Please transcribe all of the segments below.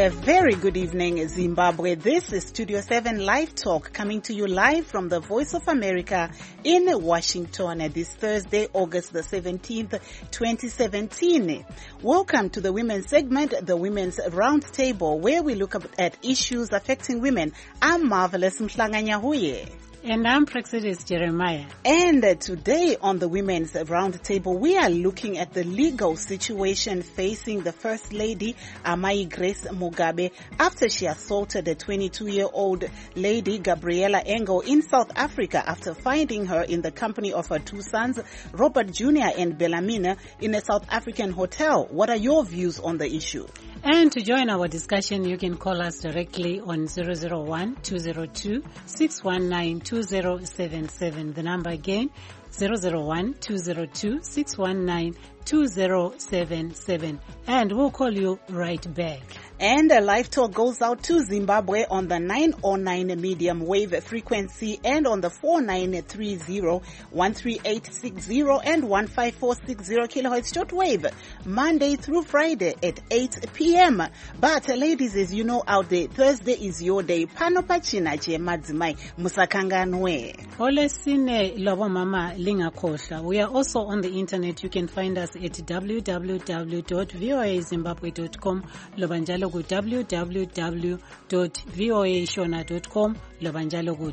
A very good evening, Zimbabwe. This is Studio 7 Live Talk, coming to you live from the Voice of America in Washington this Thursday, August the 17th, 2017. Welcome to the women's segment, the Women's Roundtable, where we look at issues affecting women. I'm Marvelous Mhlanganyahuye. And I'm Praxidis Jeremiah. And today on the Women's Roundtable, we are looking at the legal situation facing the First Lady, Amai Grace Mugabe, after she assaulted a 22-year-old lady, Gabriella Engo, in South Africa after finding her in the company of her two sons, Robert Jr. and Bellarmine, in a South African hotel. What are your views on the issue? And to join our discussion, you can call us directly on 001-202-619-2077. The number again, 001-202-619-2077. And we'll call you right back. And a live talk goes out to Zimbabwe on the 909 medium wave frequency and on the 4930, 13860 and 15460 kilohertz shortwave, Monday through Friday at 8 p.m. But ladies, as you know out there, Thursday is your day. Pano pachina che madzimai musakanganwe. Ole sine lobo mama lingakhohlwa. We are also on the internet. You can find us at www.voazimbabwe.com. Lobanjalo ku www.voashona.com. Lobanjalo ku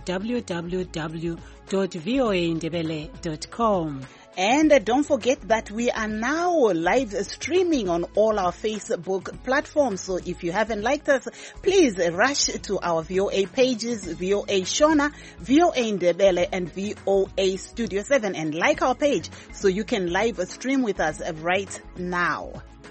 www.voaindebele.com. And don't forget that we are now live streaming on all our Facebook platforms. So if you haven't liked us, please rush to our VOA pages, VOA Shona, VOA Indebele, and VOA Studio 7, and like our page so you can live stream with us right now.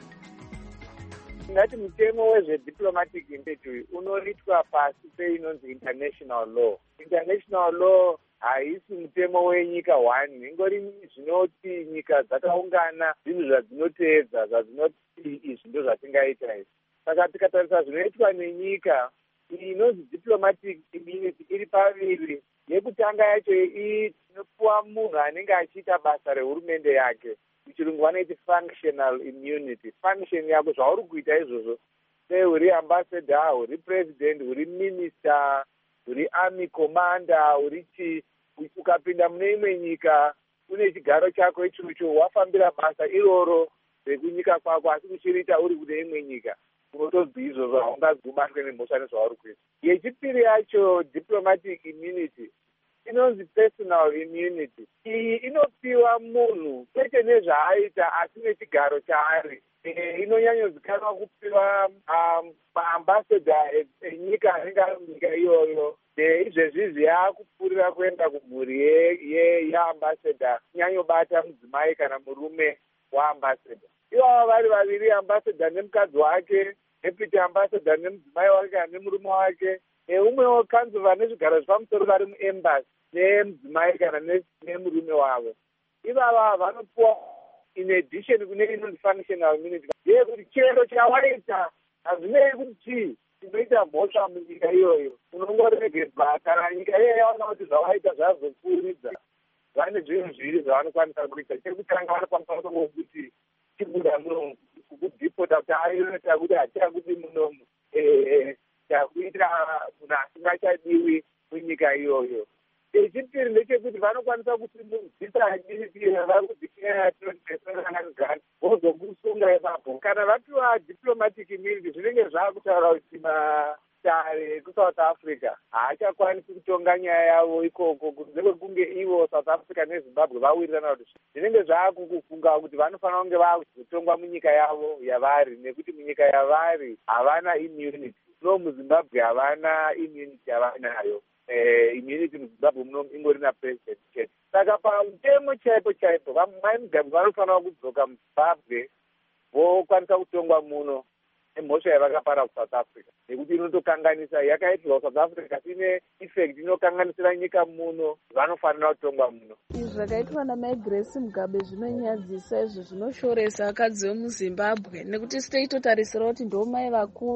Ngati mutemo wezvediplomatic immunity unoitwa pasi peinonzi international law. International law haisi mutemo wenyika one, ingori zvinoti nyika dzakaungana zvinhu zvadzinoteedza zvadzinoti izvi ndo zvatingaita izvi. Saka tikatarisa zvinoitwa nenyika inonzi diplomatic immunity iri paviri. Yekutanga yacho inopuwa munhu anenge achiita basa rehurumende yake. Muchirungu vanoiti functional immunity. Function yako zvauri kuita izvozvo, sei uri ambassador, uri president, uri minister, uri army commander, uri ukapinda mune imwe nyika une chigaro chako ichocho, wafambira basa iroro rekunyika kwako, asi kuchiriita uri kune imwe nyika, unotozwi izvozvo haungazobatwe nemhosva nezvauri kuita. Yechipiri yacho diplomatic immunity inonzi personal immunity. Iyi inopiwa munhu kwete nezvaaita asi nechigaro chaari. Inonyanyozikanwa kupiwa maambassador enyika anenge ari munyika iyoyo. Izvezvizvi yaakupfuurira kuenda kumhuri yeambassador, kunyanyobata mudzimai kana murume waambassador. Ivava vari vaviri, ambassador nemukadzi wake, deputy ambassador nemudzimai wake kana nemurume wake, umwewo kanzova nezvigaro zvepamusoro vari muembassy nemudzimai kana nemurume wavo. Ivava vanopuwa in addition kune inonzi functional immunity. Yekuti chero chawaita hazvinei kuti chii chinoita mhosva munyika iyoyo, unongoregedzwa kana nyika iyoyo yaona kuti zvawaita zvazopfuuridza. Vane zvinhu zviviri zvavanokwanisa kuita. Chekutanga vanokwanisa kuti chibuda munomu, kukudhipota kuti ainoita kuti hatichakuti munomu, chakuita munhu asingachadiwi munyika iyoyo. Chechipiri ndechekuti vanokwanisa kusimudzisa adilipira vakudzikira tinotesonakagana vozokusunga ipapo. Kana vapiwa diplomatic immunity zvinenge zvakutaura kuti matare kuSouth Africa haachakwanisi kutonga nyaya yavo ikoko, kunze kwekunge ivo South Africa neZimbabwe vawirirana kuti zvinenge zvaakukufunga kuti vanofanira kunge vakuzotongwa munyika yavo yavari, nekuti munyika yavari havana immunity. No, muZimbabwe havana immunity yavanayo. Immunity muZimbabwe muno ingori na president chete. Saka pamutemo chaipo vamai muZimbabwe vanofanira kudzoka muZimbabwe vokwanisa kutongwa muno nemhosva yavakapara kuSouth Africa, nekuti inotokanganisa, yakaitirwa kuSouth Africa ine effect inokanganisira nyika muno, vanofanira kutongwa muno. Izvi zvakaitwa naMai Grace Mugabe zvinonyadzisa, izvo zvinoshoresa akadzi vemuZimbabwe, nekuti siteitotarisira kuti ndo mai vakuru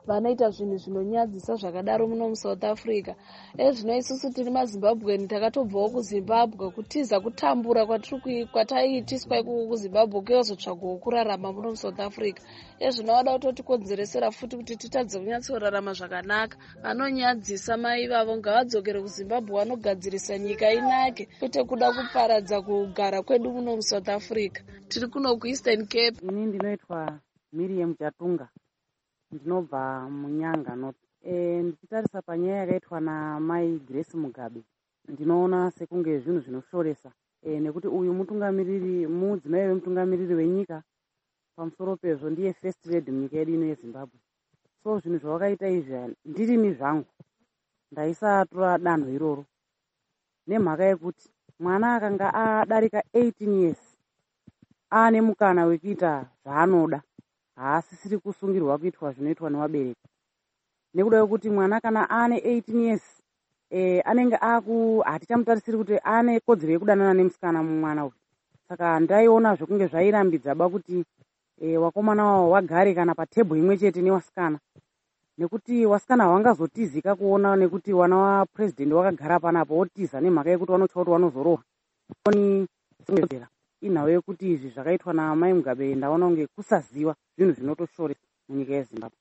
vanoita zvinhu zvinonyadzisa zvakadaro muno muSouth Africa. Zvino isusu tiri maZimbabwean takatobvawo kuZimbabwe kutiza kutambura kwataiitiswa ikoko kuZimbabwe kuyozotsvagawo kurarama muno muSouth Africa. Zvino vada kutotikonzeresera futi kuti titadze kunyatsorarama zvakanaka. Vanonyadzisa mai vavo ngavadzokere kuZimbabwe vanogadzirisa nyika inake kwete kuda kuparadza kugara kwedu muno muSouth Africa. Tiri kuno kuEastern Cape. Ini ndinoitwa Miriam Chatunga, ndinobva muNyanga North. Ndichitarisa panyaya yakaitwa namai Grace Mugabe, ndinoona sekunge zvinhu zvinoshoresa, nekuti uyu mudzimai wemutungamiriri wenyika, pamusoro pezvo ndiye first lady munyika yedu ino yeZimbabwe. So zvinhu zvawakaita izvi ndirini zvangu ndaisatora danho iroro, nemhaka yekuti mwana akanga adarika 18 years ane mukana wekuita zvaanoda, haasisiri kusungirwa kuitwa zvinoitwa nevabereki. Nekuda kwekuti mwana kana ane 18 years anenge hatichamutarisiri kuti ane kodzero yekudanana nemusikana mumwana uyu. Saka ndaiona zvokunge zvairambidza kuti wakomana wavo wagare kana patebho imwe chete newasikana, nekuti wasikana hawangazotizika kuona nekuti wana wapurezidendi wakagara panapo wotiza nemhaka yekuti vanotya kuti vanozorohwa. Inhau yekuti izvi zvakaitwa namai Mugabe ndaona kunge kusaziva zvinhu zvinotoshoresa munyika yeZimbabwe.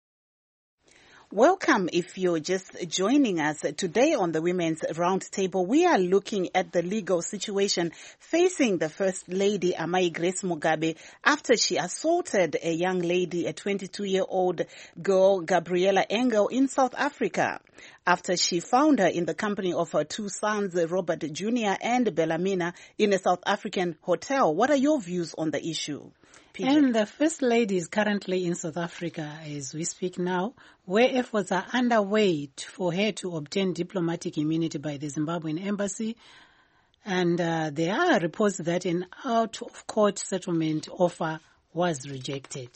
Welcome if you're just joining us. Today on the Women's Roundtable, we are looking at the legal situation facing the First Lady, Amai Grace Mugabe, after she assaulted a young lady, a 22-year-old girl, Gabriella Engel, in South Africa, after she found her in the company of her two sons, Robert Jr. and Bellamina, in a South African hotel. What are your views on the issue? PJ. And the First Lady is currently in South Africa as we speak now, where efforts are underway for her to obtain diplomatic immunity by the Zimbabwean embassy. And there are reports that an out-of-court settlement offer was rejected.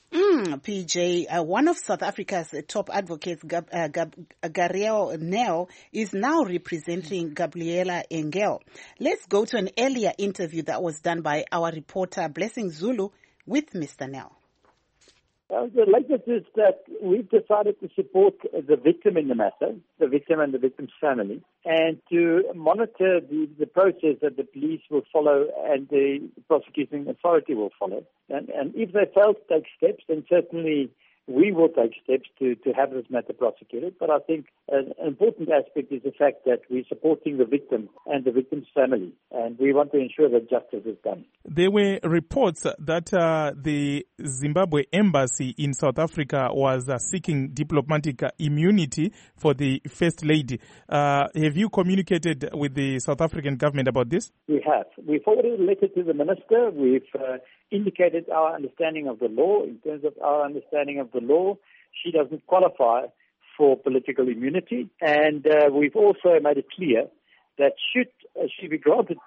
PJ, one of South Africa's top advocates, Gariel Nel, is now representing Gabriella Engel. Let's go to an earlier interview that was done by our reporter, Blessing Zulu, with Mr. Nel. The latest is that we've decided to support the victim in the matter, the victim and the victim's family, and to monitor the process that the police will follow and the prosecuting authority will follow. And if they fail to take steps, then certainly we will take steps to have this matter prosecuted. But I think an important aspect is the fact that we're supporting the victim and the victim's family, and we want to ensure that justice is done. There were reports that the Zimbabwe embassy in South Africa was seeking diplomatic immunity for the First Lady. Have you communicated with the South African government about this? We have. We've forwarded a letter to the minister. We've indicated our understanding of the law. In terms of our understanding of the law, she doesn't qualify for political immunity. And we've also made it clear that should she be granted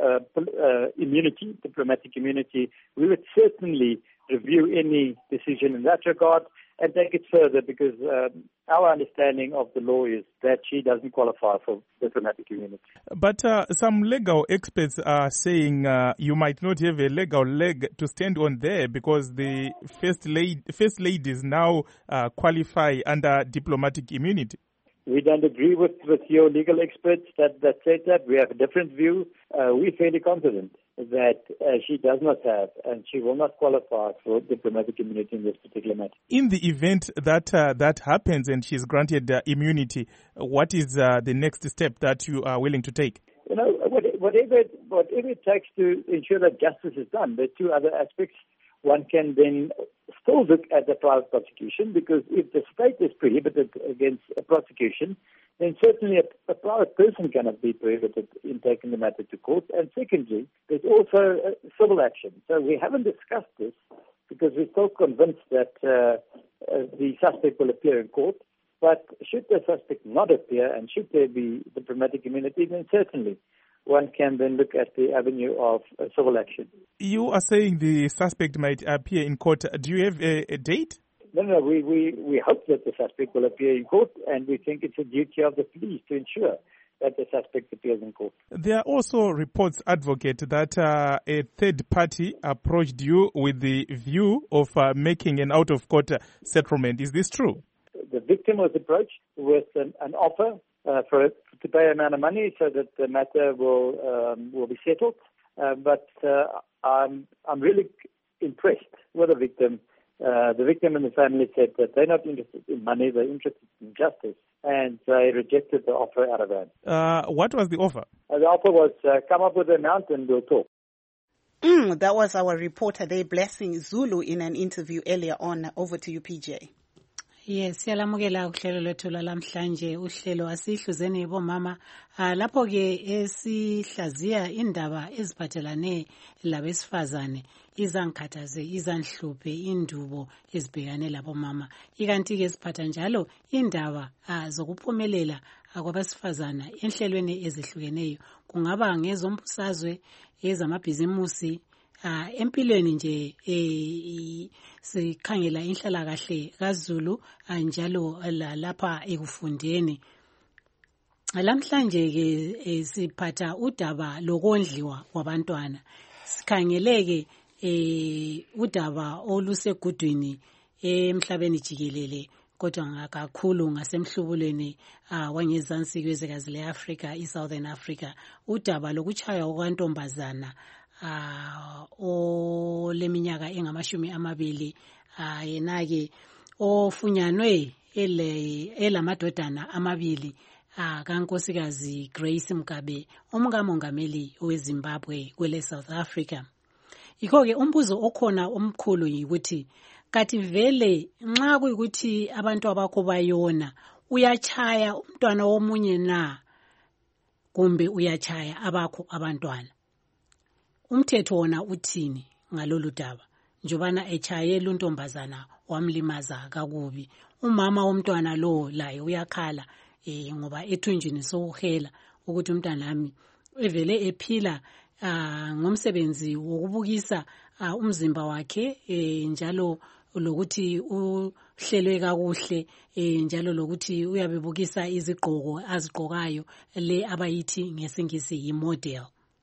immunity, diplomatic immunity, we would certainly review any decision in that regard and take it further, because our understanding of the law is that she doesn't qualify for diplomatic immunity. But some legal experts are saying you might not have a legal leg to stand on there, because the first ladies now qualify under diplomatic immunity. We don't agree with your legal experts that said that. We have a different view. We're fairly confident that she does not have and she will not qualify for diplomatic immunity in this particular matter. In the event that that happens and she's granted immunity, what is the next step that you are willing to take? You know, whatever it takes to ensure that justice is done. There are two other aspects. One can then still look at the private prosecution, because if the state is prohibited against a prosecution, then certainly a private person cannot be prohibited in taking the matter to court. And secondly, there's also civil action. So we haven't discussed this because we're still convinced that the suspect will appear in court. But should the suspect not appear and should there be diplomatic immunity, then certainly one can then look at the avenue of civil action. You are saying the suspect might appear in court. Do you have a date? No, we hope that the suspect will appear in court, and we think it's a duty of the police to ensure that the suspect appears in court. There are also reports, Advocate, that a third party approached you with the view of making an out-of-court settlement. Is this true? The victim was approached with an offer to pay an amount of money so that the matter will be settled. But I'm really impressed with the victim. The victim and the family said that they're not interested in money, they're interested in justice, and they rejected the offer out of hand. What was the offer? The offer was come up with an amount and we'll talk. That was our reporter there, Blessing Zulu, in an interview earlier on. Over to you, PJ. Yes, siyalamukela uhlelo lwethu lamhlanje uhlelo asihluzeni bomama lapho ke esihlaziya indaba eziphathelane labesifazane izangikhathaze izanhluphe indubo ezibhekane labomama ikanti ke siphatha njalo indaba zokuphumelela kwabesifazana enhlelweni ezihlukeneyo kungaba ngezombusazwe ezamabhizimusi empilweni nje sikhangela inhlalakahle kaZulu njalo lapha ekufundeni lamhlanje ke siphatha udaba lokondliwa kwabantwana sikhangeleke udaba olusegudwini emhlabeni jikelele kodwa kakhulu ngasemhlubulweni wangezansi kwezwekazi leAfrica iSouthern Africa udaba lokuchaywa kwantombazana oleminyaka engamashumi amabili yena-ke ofunyanwe elamadodana amabili kankosikazi Grace Mugabe umkamongameli weZimbabwe kwele South Africa. Yikho-ke umbuzo okhona omkhulu yikuthi kathi vele nxa kuyikuthi abantu abakho bayona uyachaya umntwana womunye na kumbe uyachaya abakho abantwana umthetho wona uthini ngalolu daba njobana echayela untombazana wamlimaza kakubi umama womntwana lo laye uyakhala ngoba ethunjini sokuhela ukuthi umntanami evele ephila ngomsebenzi wokubukisa umzimba wakhe njalo lokuthi uhlelwe kakuhle njalo lokuthi uyabebukisa izigqoko azigqokayo le abayithi ngesingisi yimodel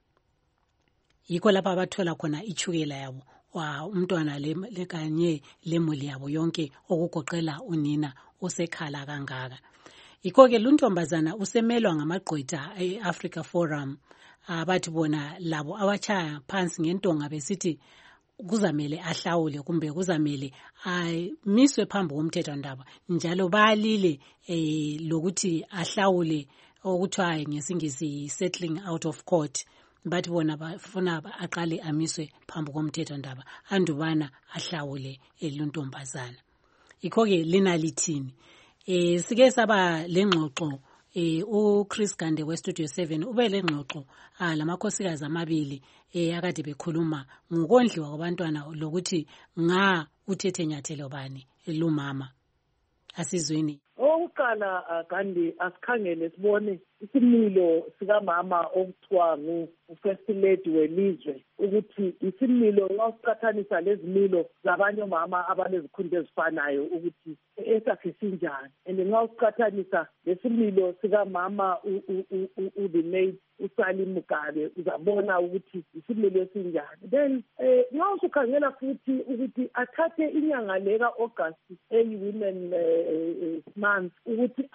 yikho lapha abathola khona ichukela yabo umntwana lekanye lemuli yabo yonke okugoqela unina osekhala kangaka yikho ke luntombazana usemelwa ngamagqwetha eAfrica Forum abathi bona labo abachaya phansi ngentonga besithi kuzamele ahlawule kumbe kuzamele amiswe phambi komthetho ndaba njalo bayalile lokuthi ahlawule okuthiwa ngesingisi settling out of court bathi bona bafuna aqale amiswe phambi komthetho ndaba andubana ahlawule luntombazana yikho ke lina lithini sike saba lengxoxo uChris Gande weStudio 7 ube lengxoxo lamakhosikazi amabili akade bekhuluma ngokondliwa kwabantwana lokuthi uthethe nyathelo bani lumama asizweni oqala Gandhi asikhangele sibone isimilo sikamama okuthiwa ngu-first lady welizwe ukuthi isimilo nxa lezimilo zabanye omama abanezikhundla ezifanayo ukuthi esakhe sinjani and nxa usiqathanisa lesimilo sikamama the late uSally Mugabe uzabona ukuthi isimilo esinjani then nxa usukhangela futhi ukuthi athathe inyanga leka August women month ukuthi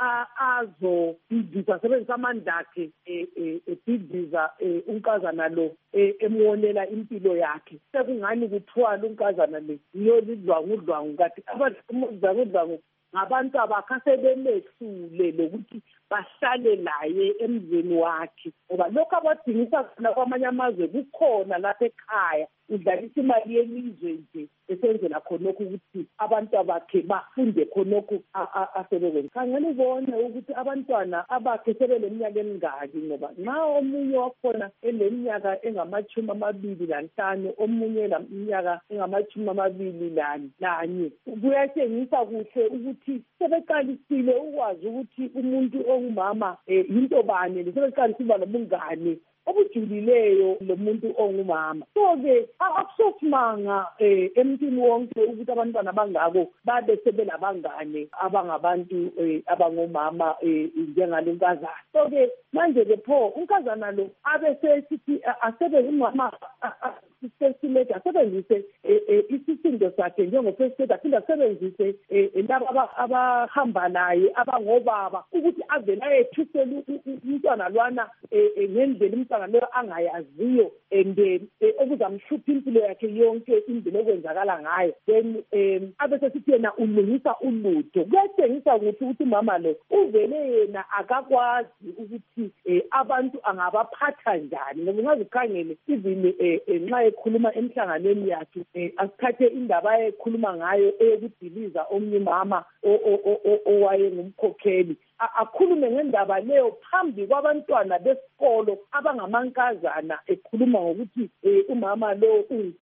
azobhidisa sebenzisa amandla akhe ebhidisa unkazana lo emuonela impilo yakhe sekungani kuthwala unkazana le yolidlwangudlwangu kathi abadlwangudlwangu ngabantu abakasebemesule lokuthi bahlale laye emzini wakhe ngoba lokho abadingisa khona kwamanye amazwe kukhona lapha ekhaya udlalisa imali yelizwe nje esenzela khonokho ukuthi abantu abakhe bafunde khonokho asebekwenza khangela ubone ukuthi abantwana abakhe sebeleminyaka emingaki ngoba nxa omunye wakhona eleminyaka engamashumi amabili lanhlanu omunye leminyaka engamashumi amabili lanye kuyatshengisa kuhle ukuthi sebeqalisile ukwazi ukuthi umuntu ongumama yinto bani sebeqalisile nobungane obujulileyo lo muntu ongumama. So-ke akusosimanga emntwini wonke ukuthi abantwana abangako babe sebelabangane abangabantu abangomama njengalo nkazana. So-ke manje-ke pho unkazana lo abesesithi asebe umama first lady asebenzise isisindo sakhe njengo-first lady, aphinde asebenzise laba abahamba naye abangobaba ukuthi avele ayethusele umntwana lwana ngendlela umntwana leyo angayaziyo and okuzamhlupha impilo yakhe yonke indlela okwenzakala ngayo. Then abesesithi yena ulungisa ulutho. Kuyatshengisa ukuthi umama lo uvele yena akakwazi ukuthi abantu angabaphatha njani. Ngoba ungazikhangele even nxa ekhuluma emhlanganweni yakhe asithathe indaba ayekhuluma ngayo eyokudiliza omunye umama owayengumkhokheli, akhulume ngendaba leyo phambi kwabantwana besikolo abangamankazana ekhuluma ngokuthi umama lo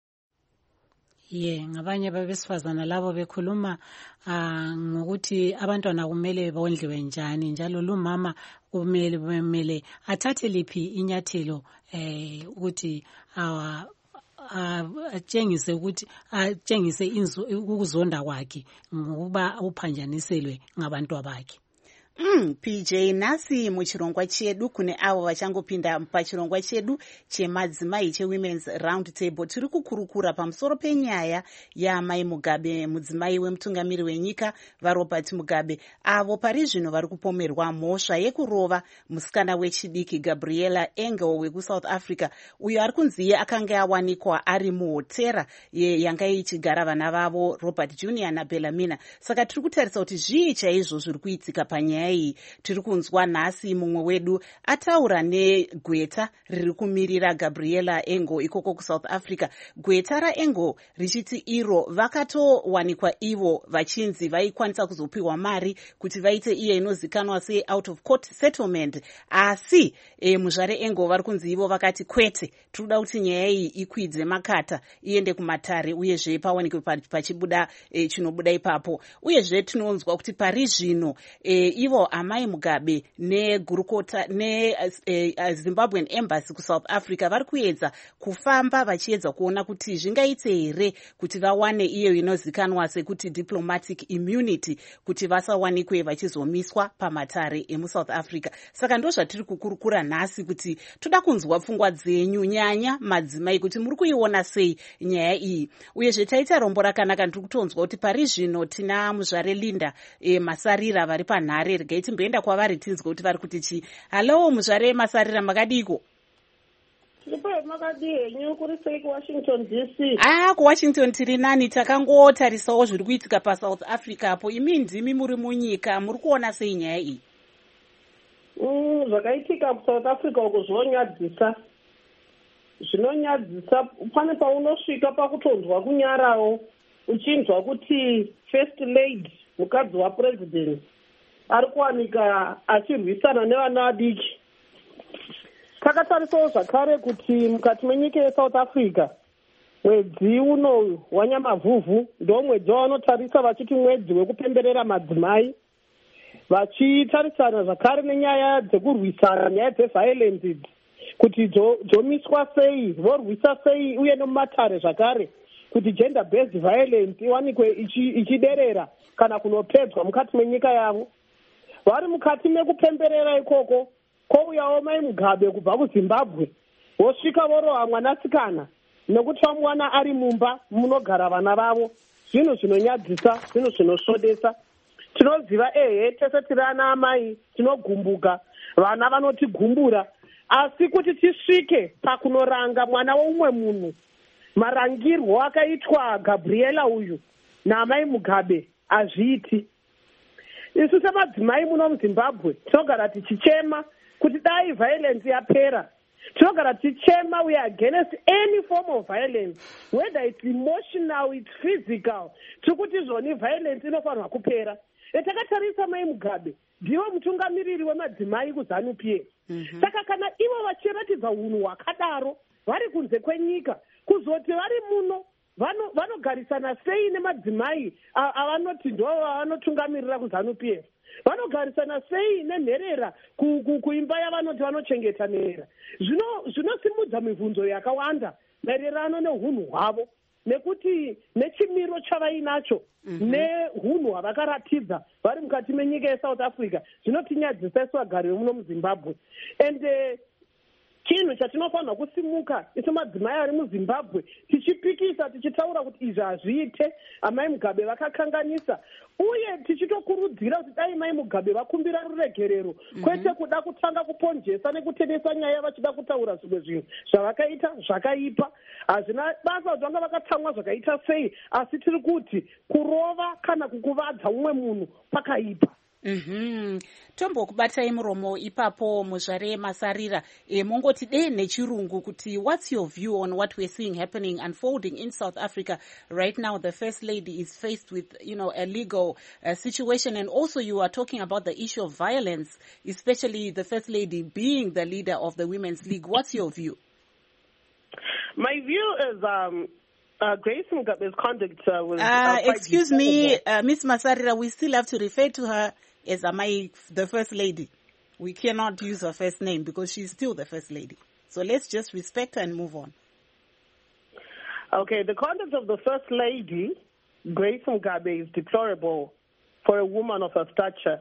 ngabanye babesifazana labo bekhuluma ngokuthi abantwana kumele bondliwe njani, njalo lumama kumele athathe liphi inyathelo ukuthi atshengise ukuzonda kwakhe ngokuba uphanjaniselwe ngabantu bakhe. PJ, nasi muchirongwa chedu kune avo vachangopinda pachirongwa chedu chemadzimai cheWomen's Round Table. Tiri kukurukura pamusoro penyaya yaMai Mugabe, mudzimai wemutungamiri wenyika vaRobert Mugabe, avo pari zvino vari kupomerwa mhosva yekurova musikana wechidiki Gabriella Engel wekuSouth Africa, uyo ari kunzi akanga awanikwa ari muhotera yanga ichigara vana vavo Robert Jr. naBellarmina. Saka tiri kutarisa kuti zvii chaizvo zviri kuitika panyaya iyi. Tiri kunzwa nhasi mumwe wedu ataura negweta riri kumirira Gabriella Engel ikoko kuSouth Africa. Gweta raEngel richiti iro vakatowanikwa ivo vachinzi vaikwanisa kuzopiwa mari kuti vaite iye inozikanwa se-out of court settlement, asi muzvare Engel vari kunzi ivo vakati kwete, tinoda kuti nyaya iyi ikwidze makata iende kumatare uyezve pawanikwe pachibuda chinobuda ipapo. Uyezve tinonzwa kuti pari zvino ivo amai Mugabe negurukota neZimbabwean Embassy kuSouth Africa vari kuedza kufamba vachiedza kuona kuti zvingaite here kuti vawane iyo inozikanwa sekuti diplomatic immunity, kuti vasawanikwe vachizomiswa pamatare emuSouth Africa. Saka ndo zvatiri kukurukura nhasi kuti toda kunzwa pfungwa dzenyu, nyanya madzimai, kuti muri kuiona sei nyaya iyi. Uyezve taita rombo rakanaka, ndiri kutonzwa kuti pari zvino tina muzvare Linda Masarira vari panhare. Regai timboenda kwavari tinzwe kuti vari kuti chii. Halo muzvare Masarira, makadiko? Washington DC. kuWashington tiri nani, takangotarisawo zviri kuitika paSouth Africa apo. Imi ndimi muri munyika, muri kuona sei nyaya iyi? Zvakaitika kuSouth Africa uko zvinonyadzisa. Zvinonyadzisa, pane paunosvika pakutonzwa kunyarawo uchinzwa kuti first lady, mukadzi wapresident, ari kuwanika achirwisana nevana vadiki. Takatarisawo zvakare kuti mukati menyika yeSouth Africa mwedzi uno wanyamavhuvhu ndo mwedzi wanotarisa vachiti mwedzi wekupemberera madzimai, vachitarisana zvakare nenyaya dzekurwisana nyaya dzeviolence kuti dzomiswa sei, vorwisa sei, uye nomumatare zvakare kuti gender based violence iwanikwe ichiderera kana kunopedzwa mukati menyika yavo. Vari mukati mekupemberera ikoko kwouyawo Mai Mugabe kubva kuZimbabwe, vosvika vorova mwanasikana nekuti vamuwana ari mumba munogara vana vavo. Zvinhu zvinonyadzisa, zvinhu zvinosvodesa. Tinoziva tese tiri ana amai tinogumbuka, vana vanotigumbura, asi kuti tisvike pakunoranga mwana woumwe munhu, marangirwo akaitwa Gabriella uyu naMai Mugabe hazviiti. Isu semadzimai muno muZimbabwe tinogara tichichema kuti dai violence yapera. Tinogara tichema, we are against any form of violence, whether it's emotional, it's physical. Tikuti zvoni violence inofanirwa kupera. Takatarisa Mai Mugabe ndiwo mutungamiriri wemadzimai kuZANU-PF. Saka kana ivo vachiratidza unhu hwakadaro vari kunze kwenyika, kuzoti vari muno vanogarisana sei nemadzimai avanoti ndo vanotungamirira kuZANU-PF? Vanogarisana sei nenherera kuimba yavanoti vanochengeta nherera? Zvinosimudza mibvunzo yakawanda maererano neunhu hwavo, nekuti nechimiro chavainacho neunhu hwavakaratidza vari mukati menyika yeSouth Africa zvinotinyadzisa isu vagari vemuno muZimbabwe. And chinhu chatinofanira kusimuka isu madzimai ari muZimbabwe tichipikisa tichitaura kuti izvi hazviite, amai Mugabe vakakanganisa, uye tichitokurudzira kuti dai mai Mugabe vakumbira ruregerero kwete kuda kutanga kuponjesa nekutenesa nyaya vachida kutaura zvimwe zvinhu zvavakaita zvakaipa. Hazvina basa kuti vanga vakatsamwa zvakaita sei, asi tiri kuti kurova kana kukuvadza umwe munhu pakaipa. Tombokubatai muromo ipapo muzvare Masarira, mongoti dei nechirungu kuti what's your view on what we're seeing happening, unfolding in South Africa right now? The First Lady is faced with, a legal situation, and also you are talking about the issue of violence, especially the First Lady being the leader of the Women's League. What's your view? My view is Grace Mugabe's conduct was... excuse me, Ms. Masarira, we still have to refer to her as Amai, the First Lady. We cannot use her first name because she's still the First Lady. So let's just respect her and move on. Okay, the conduct of the First Lady, Grace Mugabe, is deplorable for a woman of her stature,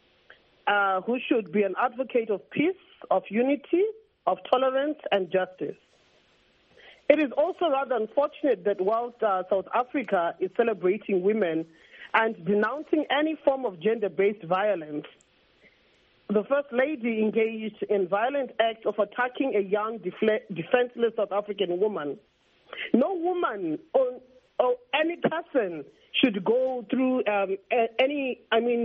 who should be an advocate of peace, of unity, of tolerance and justice. It is also rather unfortunate that whilst South Africa is celebrating women and denouncing any form of gender-based violence, the First Lady engaged in violent act of attacking a young, defenseless South African woman. No woman or any person should go through any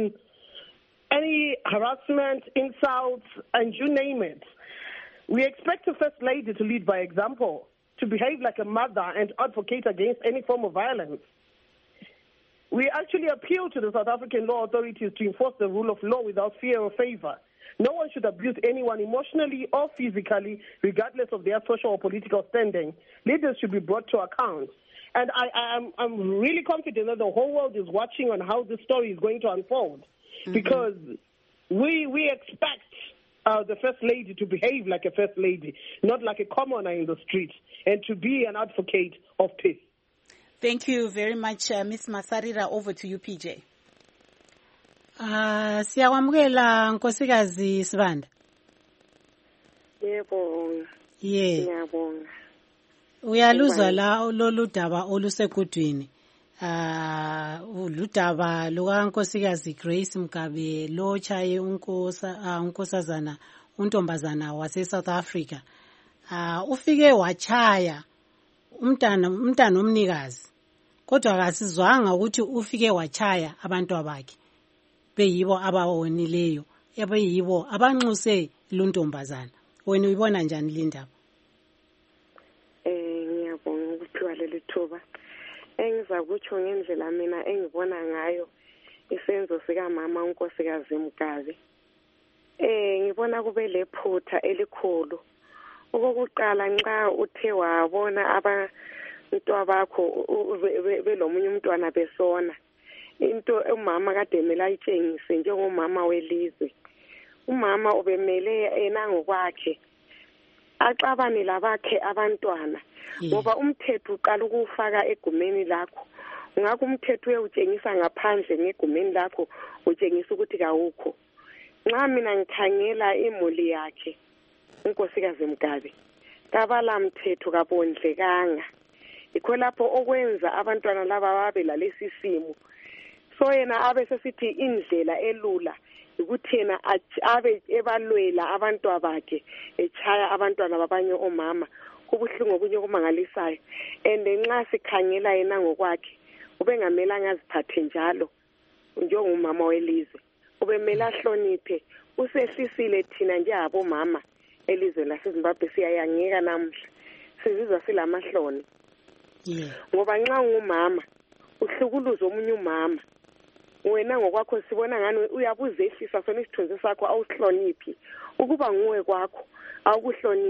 harassment, insults, and you name it. We expect the First Lady to lead by example, to behave like a mother and advocate against any form of violence. We actually appeal to the South African law authorities to enforce the rule of law without fear or favor. No one should abuse anyone emotionally or physically, regardless of their social or political standing. Leaders should be brought to account. And I'm really confident that the whole world is watching on how this story is going to unfold, because we expect the First Lady to behave like a First Lady, not like a commoner in the street, and to be an advocate of peace. Thank you very much, Ms. Masarira. Over to you, PJ. Siyawamukela Nkosikazi Sibanda. Yebo. Ngiyabonga. Uyaluzwa la lolu daba olusekudwini. Ludaba lukaNkosikazi Grace Mugabe lo chaye unkosazana untombazana wase South Africa. Ufike wachaya umntana omnikazi. Kodwa akasizwanga ukuthi ufike wachaya abantu abakhe. Beyibo abawonileyo, beyibo abanxuse luntombazana. Wena uyibona njani lindaba? Ngiyabonga ukuphiwa leli thuba. Engizakutsho ngendlela mina engibona ngayo isenzo sika mama uNkosikazi Mugabe. Ngibona kube lephutha elikhulu. Okokuqala nxa uthe wabona abantwana bakho belomunye umntwana besona, into umama kade emele ayitshengise njengomama welizwe. Umama ubemele yena ngokwakhe axabane labakhe abantwana, ngoba umthetho uqala ukufaka egumeni lakho. Ngakho umthetho uyawutshengisa ngaphandle ngegumeni lakho, utshengisa ukuthi kawukho. Nxa mina ngikhangela imuli yakhe uNkosikazi Mugabe, kabala mthetho kabondlekanga. Ikho lapho okwenza abantwana laba babe lalesi simo. So yena abe sesithi indlela elula ukuthi yena abe ebalwela abantwana bakhe, echaya abantwana babanye omama. Kubuhlungu okunye kumangalisayo. And nxa sikhangela yena ngokwakhe, ubengamela ngaziphathe njalo njengomama welizwe. Ubemela hloniphe, usehlisile thina njengabo mama elizwe laseZimbabwe siyayangeka namhla. Sizizwa silamahloni. Ngoba nxa ungumama uhlukuluza omunye umama, wena ngokwakho sibona ngani uyabuzehlisa sona isithunzi sakho awuhloniphi. Ukuba nguwe kwakho awukuhloniphi.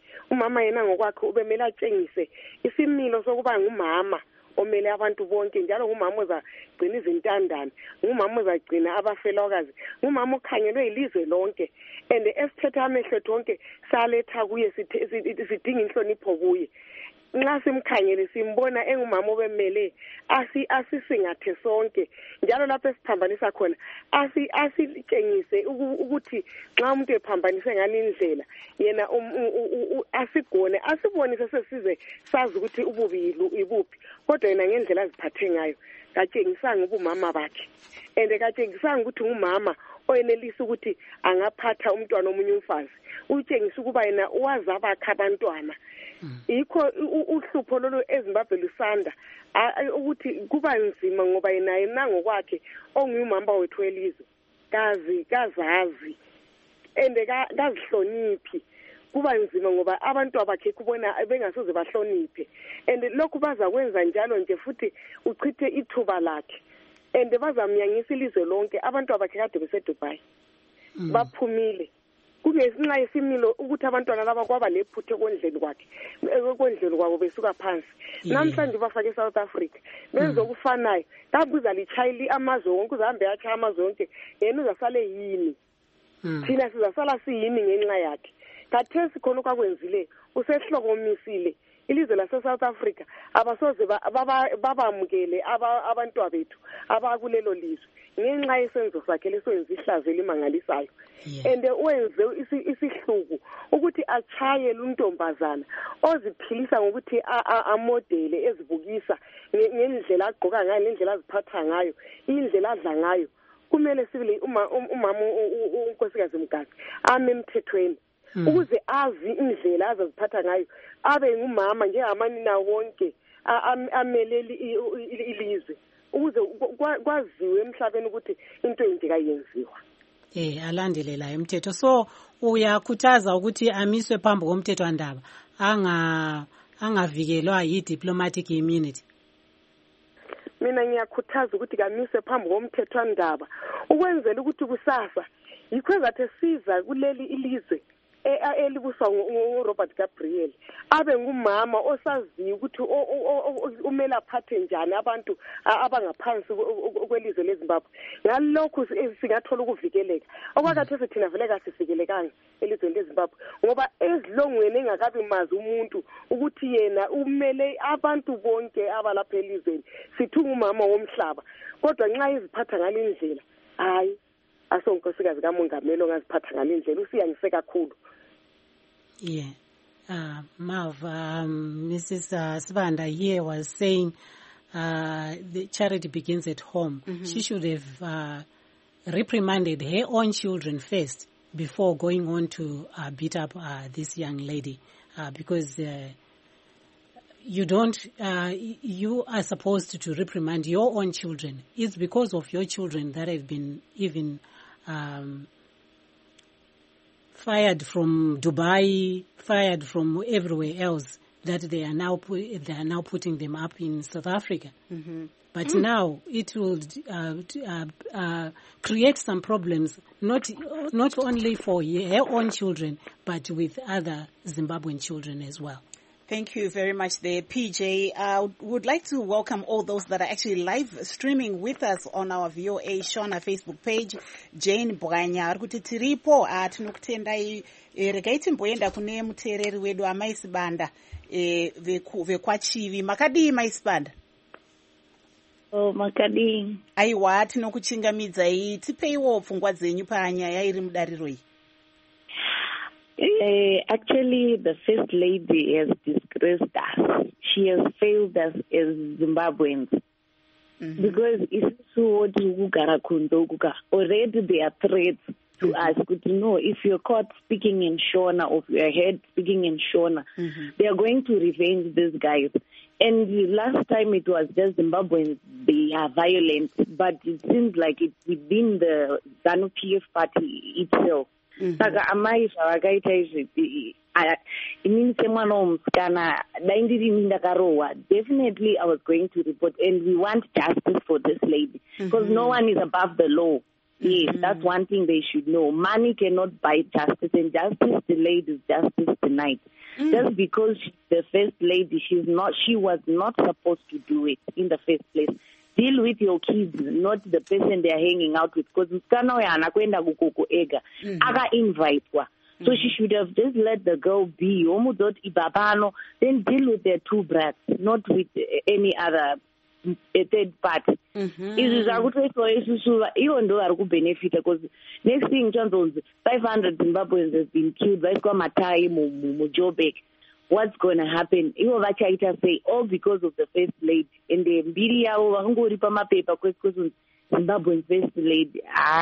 umama yena ngokwakhe ubemele atshengise isimilo sokuba ngumama omele abantu bonke, njalo ngumama ozagcina izintandane, ngumama ozagcina abafelokazi, ngumama ukhangelwe ilizwe lonke. And esithetha amehlo ethu onke saletha kuye sidinga inhlonipho kuye. Nxa simkhangele simbona engumama obemele asisingathe sonke, njalo lapho esiphambanisa khona asitshengise ukuthi nxa umuntu ephambanise ngani indlela yena asigone, asibonise sesize sazi ukuthi ububi ibuphi, kodwa yena ngendlela aziphathe ngayo katshengisanga ubumama bakhe, and katshengisanga ukuthi ngumama oyenelisa ukuthi angaphatha umntwana omunye umfazi, utshengisa ukuba yena wazabakha abantwana. Yikho uhlupho lolu eZimbabwe lusanda ukuthi kuba nzima ngoba yena ngokwakhe ongumama wethu welizwe kazazi ende kazihloniphi. Kuba nzima ngoba abantu abakhe kubona bengasoze bahloniphe, and lokhu bazakwenza njalo nje futhi uchithe ithuba lakhe, and bazamnyanyisa ilizwe lonke. Abantu abakhe kade beseDubai baphumile kungesinxa yesimilo ukuthi abantwana laba kwaba lephuthe ekondleni kwabo besuka phansi. Namhlanje bafake eSouth Africa benze okufanayo, kabuza lichayili amazwe wonke, uzahambe yacha amazwe wonke, yena uzasale yini? Thina sizasala siyini ngenxa yakhe? Kathesi khona kwakwenzile usehlokomisile ilizwe lase-South Africa, abasoze babamukele abantwana bethu abakulelo lizwe ngenxa yesenzo sakhe lesoyenza ihlazo elimangalisayo. And wenze isihluku ukuthi achayele untombazana oziphilisa ngokuthi amodele ezibukisa ngendlela agqoka ngayo, ngendlela aziphatha ngayo, indlela adla ngayo. Kumele sibili umama unkosikazi Mgazi ame emthethweni ukuze azi indlela azaziphatha ngayo, abe ngumama njengamanina wonke ameleli ilizwe, ukuze kwaziwe emhlabeni ukuthi into enje kayenziwa. Alandelela umthetho. So uyakhuthaza ukuthi amiswe phambi komthethwandaba angavikelwa yi-diplomatic immunity. Mina ngiyakhuthaza ukuthi kamiswe phambi komthethwandaba ukwenzela ukuthi kusasa yikho engathi siza kuleli ilizwe elibuswa nguRobert Gabriel abe ngumama osaziyo ukuthi umele aphathe njani abantu abangaphansi kwelizwe leZimbabwe. Ngalokho singathola ukuvikeleka. Okwakathe thina vele kasivikelekanga elizweni leZimbabwe ngoba ezilongweni engakabi mazi umuntu ukuthi yena umele abantu bonke abalapha elizweni, sithi umama womhlaba, kodwa nxa iziphatha ngalindlela hayi asonkosikazi kamongameli ongaziphatha ngalindlela usiyangise kakhulu. Mav, Mrs. Sibanda here was saying the charity begins at home. She should have reprimanded her own children first before going on to beat up this young lady, because you are supposed to reprimand your own children. It's because of your children that have been even fired from Dubai, fired from everywhere else, that they are now putting them up in South Africa. But now it will create some problems, not only for her own children, but with other Zimbabwean children as well. Thank you very much there, PJ. I would like to welcome all those that are actually live streaming with us on our VOA Shona Facebook page. Jane Bwanya, kuti tiripo tinokutendai regai timboenda kune muteereri wedu amaisibanda vekwachivi. Makadii maisibanda? Makadii. Aiwa, tinokuchingamidzai, tipeiwo pfungwa dzenyu panyaya iri mudariro iyi. Actually, the First Lady has disgraced us. She has failed us as Zimbabweans. Because already there are threats to us. To know if you're caught speaking in Shona or if you're heard speaking in Shona, they are going to revenge these guys. And last time it was just Zimbabweans, they are violent, but it seems like it's within the ZANU-PF party itself. Saka amaisha wakaita izvi inini semwana womusikana dai ndiri ndakarohwa, definitely I was going to report, and we want justice for this lady because no one is above the law. Yes, that's one thing they should know. Money cannot buy justice, and justice delayed is justice denied. Just because she's the first lady, she was not supposed to do it in the first place. Deal with your kids, not the person they are hanging out with. Because so she should have just let the girl be. Then deal with their two brats, not with any other a third party. Izvi zvakutoiswa isusu ivo ndo vari kubhenefita because next thing chanzonzi 500 Zimbabweans has been killed vaiswa matai muJoburg. What's going to happen? Ivo vachaita sei? All because of the first lady. And mbiri yavo vakangori pamapepa kwekuti Zimbabwean first lady.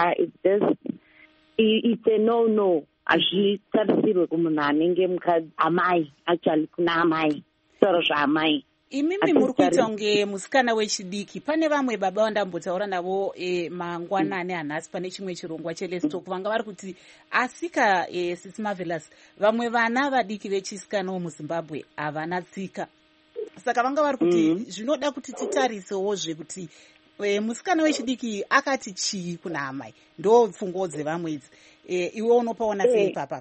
It's a no. Hazvitarisirwe kumunhu anenge mukadzi amai, actually kuna amai. Soro zvaamai. Imimi muri kuita kunge musikana wechidiki. Pane vamwe baba vandambotaura navo mangwanani anhasi pane chimwe chirongwa cheLestalk vanga vari kuti asika Sisi Marvelous vamwe vana vadiki vechisikana muZimbabwe havana tsika. Saka vanga vari kuti zvinoda kuti titarisewo zvekuti musikana wechidiki akati chii kuna amai. Ndo pfungwa dzevamwe idzi. Iwe unopaona sei papa?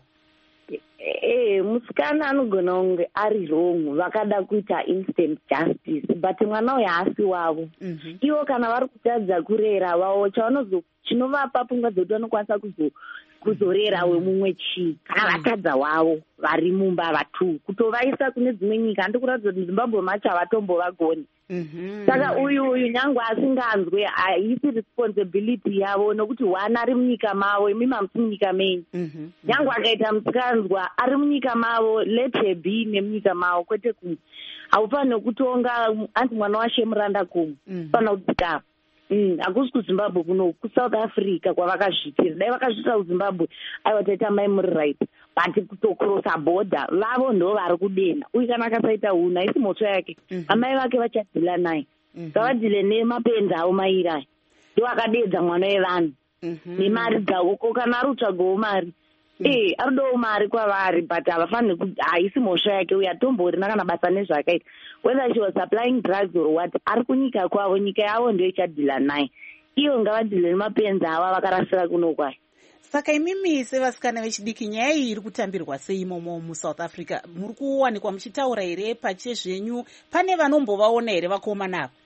Musikana anogona kunge ari wrong vakada kuita instant justice but mwana uyu haasi wavo. Ivo kana vari kutadza kurera vavo chinovapa pfungwa dzekuti vanokwanisa kuzorera wemumwe chii kana vatadza wavo vari mumba vatu kutovaisa kune dzimwe nyika handi kuratidza kuti Zimbabwe macho havatombovagoni. Saka uyu nyange asinganzwe haisi responsibility yavo nokuti one ari munyika mavo imi hamusi munyika menyu. Nyange akaita musikanzwa ari munyika mavo let her be nemunyika mavo kwete kumwe. Haufaniri kutonga anti mwana washemuranda kumwe fanira kudzikama. Hakusi kuZimbabwe kuno kuSouth Africa kwavakazvitira. Dai vakazvitira kuZimbabwe aiwa taita mai muri right but kutokrosa border vavo ndo vari kudena. Uyu kana akasaita huna isi mhosva yake amai vake vachadhila naye ngavadhile nemapenzi avo mairayi ndo akadedza mwana wevanhu nemari dzavo ko kana ari kutsvagawo mari aridowo mari kwavari but havafaniri kuti haisi mhosva yake uyu atomborina kana basa nezvaakaita whether she was supplying drugs or what ari kunyika kwavo nyika yavo ndo ichadhila naye iyo ngavadhile nemapenzi avo vakarasira kuno kwayo. Saka imimi sevasikana vechidiki nyaya iyi iri kutambirwa sei imomo muSouth Africa? Muri kuwanikwa muchitaura here pachezvenyu? Pane vanombovaona here vakomana ava?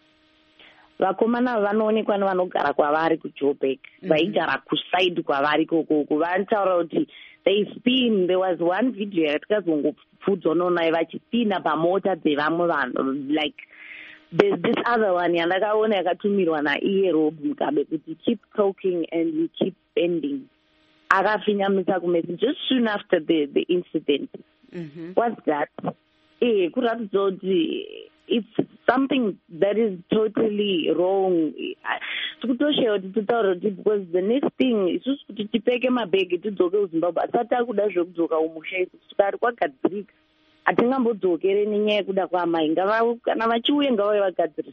Vakomana vanoonekwa nevanogara kwavari kuJoburg vaigara kusaidi kwavari kokoko vanotaura kuti they spin. There was one video yatikazongopfudzwa nonai vachispina pamota dzevamwe vanhu like there's this other one yandakaona yakatumirwa naiye Rob Mugabe kuti keep talking and we keep spending. Akafinyamisa kumesi just soon after the incident. What's that? Kuratidza kuti it's something that is totally wrong. Tikutoshewa kuti titaura kuti because the next thing isusu kuti tipeke mabhegi tidzoke kuZimbabwe asati akuda zvekudzoka umusha isusu tikari kwagadzirika hatingambodzokere nenyaya yekuda kwaamai kana vachiuye ngavave vagadzirisa.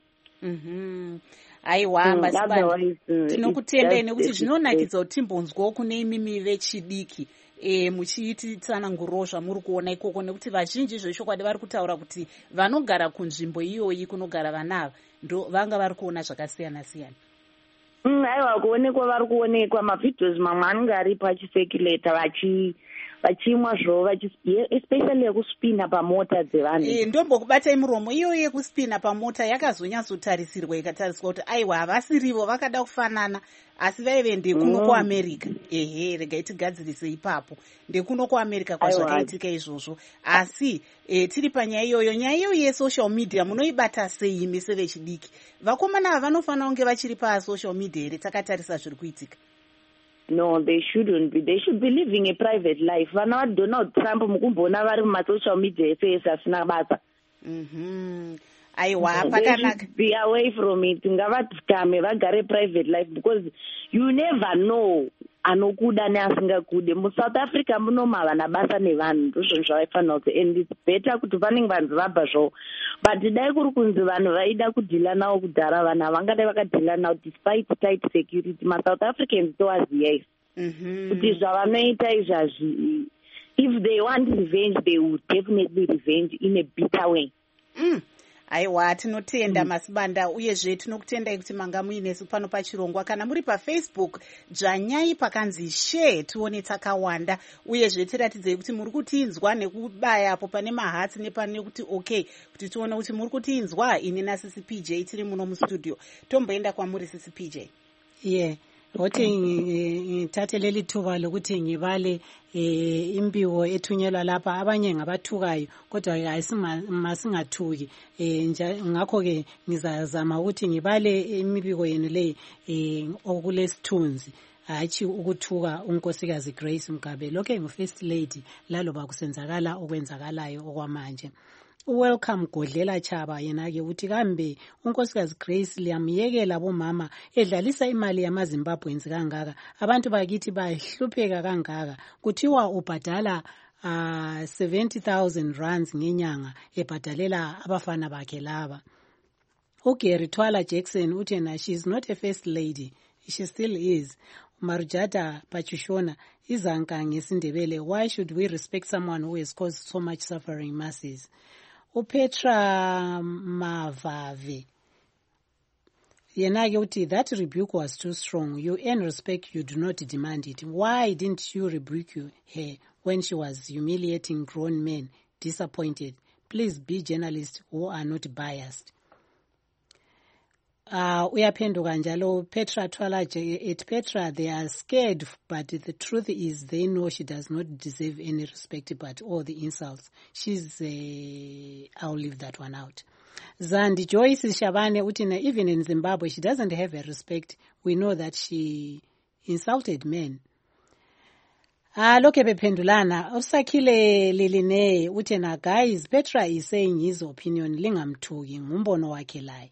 Aiwa Masibanda tinokutendai nekuti zvinonakidza kuti timbonzwawo kune imimi vechidiki muchiititsanangurawo zvamuri kuona ikoko nekuti vazhinji zvechokwadi vari kutaura kuti vanogara kunzvimbo iyoyi kunogara vanava ndo vanga vari kuona zvakasiyana siyana. Aiwa kuonekwa vari kuonekwa mavhidhios mamwe anenge aripo achicirculata vachimwa zvo especially yekuspina pamota dzevanhu. Ndombokubatai muromo iyoyo yekuspina pamota yakazonyatsotarisirwa ikatariswa kuti aiwa havasirivo vakada kufanana asi vaive ndekuno kuAmerica. Regai tigadzirise ipapo ndekuno kuAmerica kwazvakaitika izvozvo asi tiri panyaya iyoyo. Nyaya iyoyo yesocial media munoibata sei imi sevechidiki? Vakomana ava vanofanira kunge vachiri pasocial media here takatarisa zviri kuitika? No, they shouldn't be. They should be living a private life. Vana vaDonald Trump mukumboona vari mumasocial media ese asina basa. Aiwa pakanaka. Be away from it. Ngavadzikame vagare private life because you never know anokuda neasingakude. MuSouth Africa munoma vana basa nevanhu ndozvo zvavaifanira kuti and it's better kuti vanenge vanhu vabva zvo. But dai kuri kunzi vanhu vaida kudhila navo kudhara vanhu havangadai vakadhila navo despite tight security. MaSouth Africans towaziya kuti zvavanoita izvazvi if they want revenge they will definitely revenge in a bitter way. aiwa tinotenda Masibanda uyezve tinokutendai kuti manga muinesu pano paChirongwa. Kana muri paFacebook dzvanyai pakanzi share tione takawanda, uyezve tiratidzei kuti muri kutinzwa nekubaya apo pane mahatsi nepane kuti okay kuti tione kuti muri kutinzwa. Ini naSisi PJ tiri muno mustudio. Tomboenda kwamuri Sisi PJ. Hothi thatheleli thuba lokuthi ngibale imbiwo ethunyelwa lapha, abanye ngabathukayo kodwa masingathuki. Ngakho ke ngizazama ukuthi ngibale imibiko yenu le okulesithunzi, hatshi ukuthuka unkosikazi Grace Mugabe. Lokho ngu-First Lady laloba kusenzakala okwenzakalayo okwamanje. Welcome Godlela Chaba yena-ke uthi kambe unkosikazi Grace liyamyekela bomama edlalisa imali yamaZimbabweans kangaka, abantu bakithi bahlupheka kangaka, kuthiwa ubhadala 70,000 rands ngenyanga ebhadalela abafana bakhe laba. uGary Twala Jackson uthi na she is not a first lady, she still is. Marujata Pachushona izanka ngesindebele, why should we respect someone who has caused so much suffering masses? uPetra Mavave yenake uthi that rebuke was too strong. You earn respect, you do not demand it. Why didn't you rebuke her when she was humiliating grown men? Disappointed. Please be journalists who are not biased. Uyaphenduka njalo Petra Twala at Petra, they are scared, but the truth is they know she does not deserve any respect but all the insults. I'll leave that one out. Zandi Joyce Shabane utina, even in Zimbabwe she doesn't have a respect. We know that she insulted men. Lokhe bephendulana uSakhile Liline utina, guys, Petra is saying his opinion, lingamthuki ngumbono wakhe laye.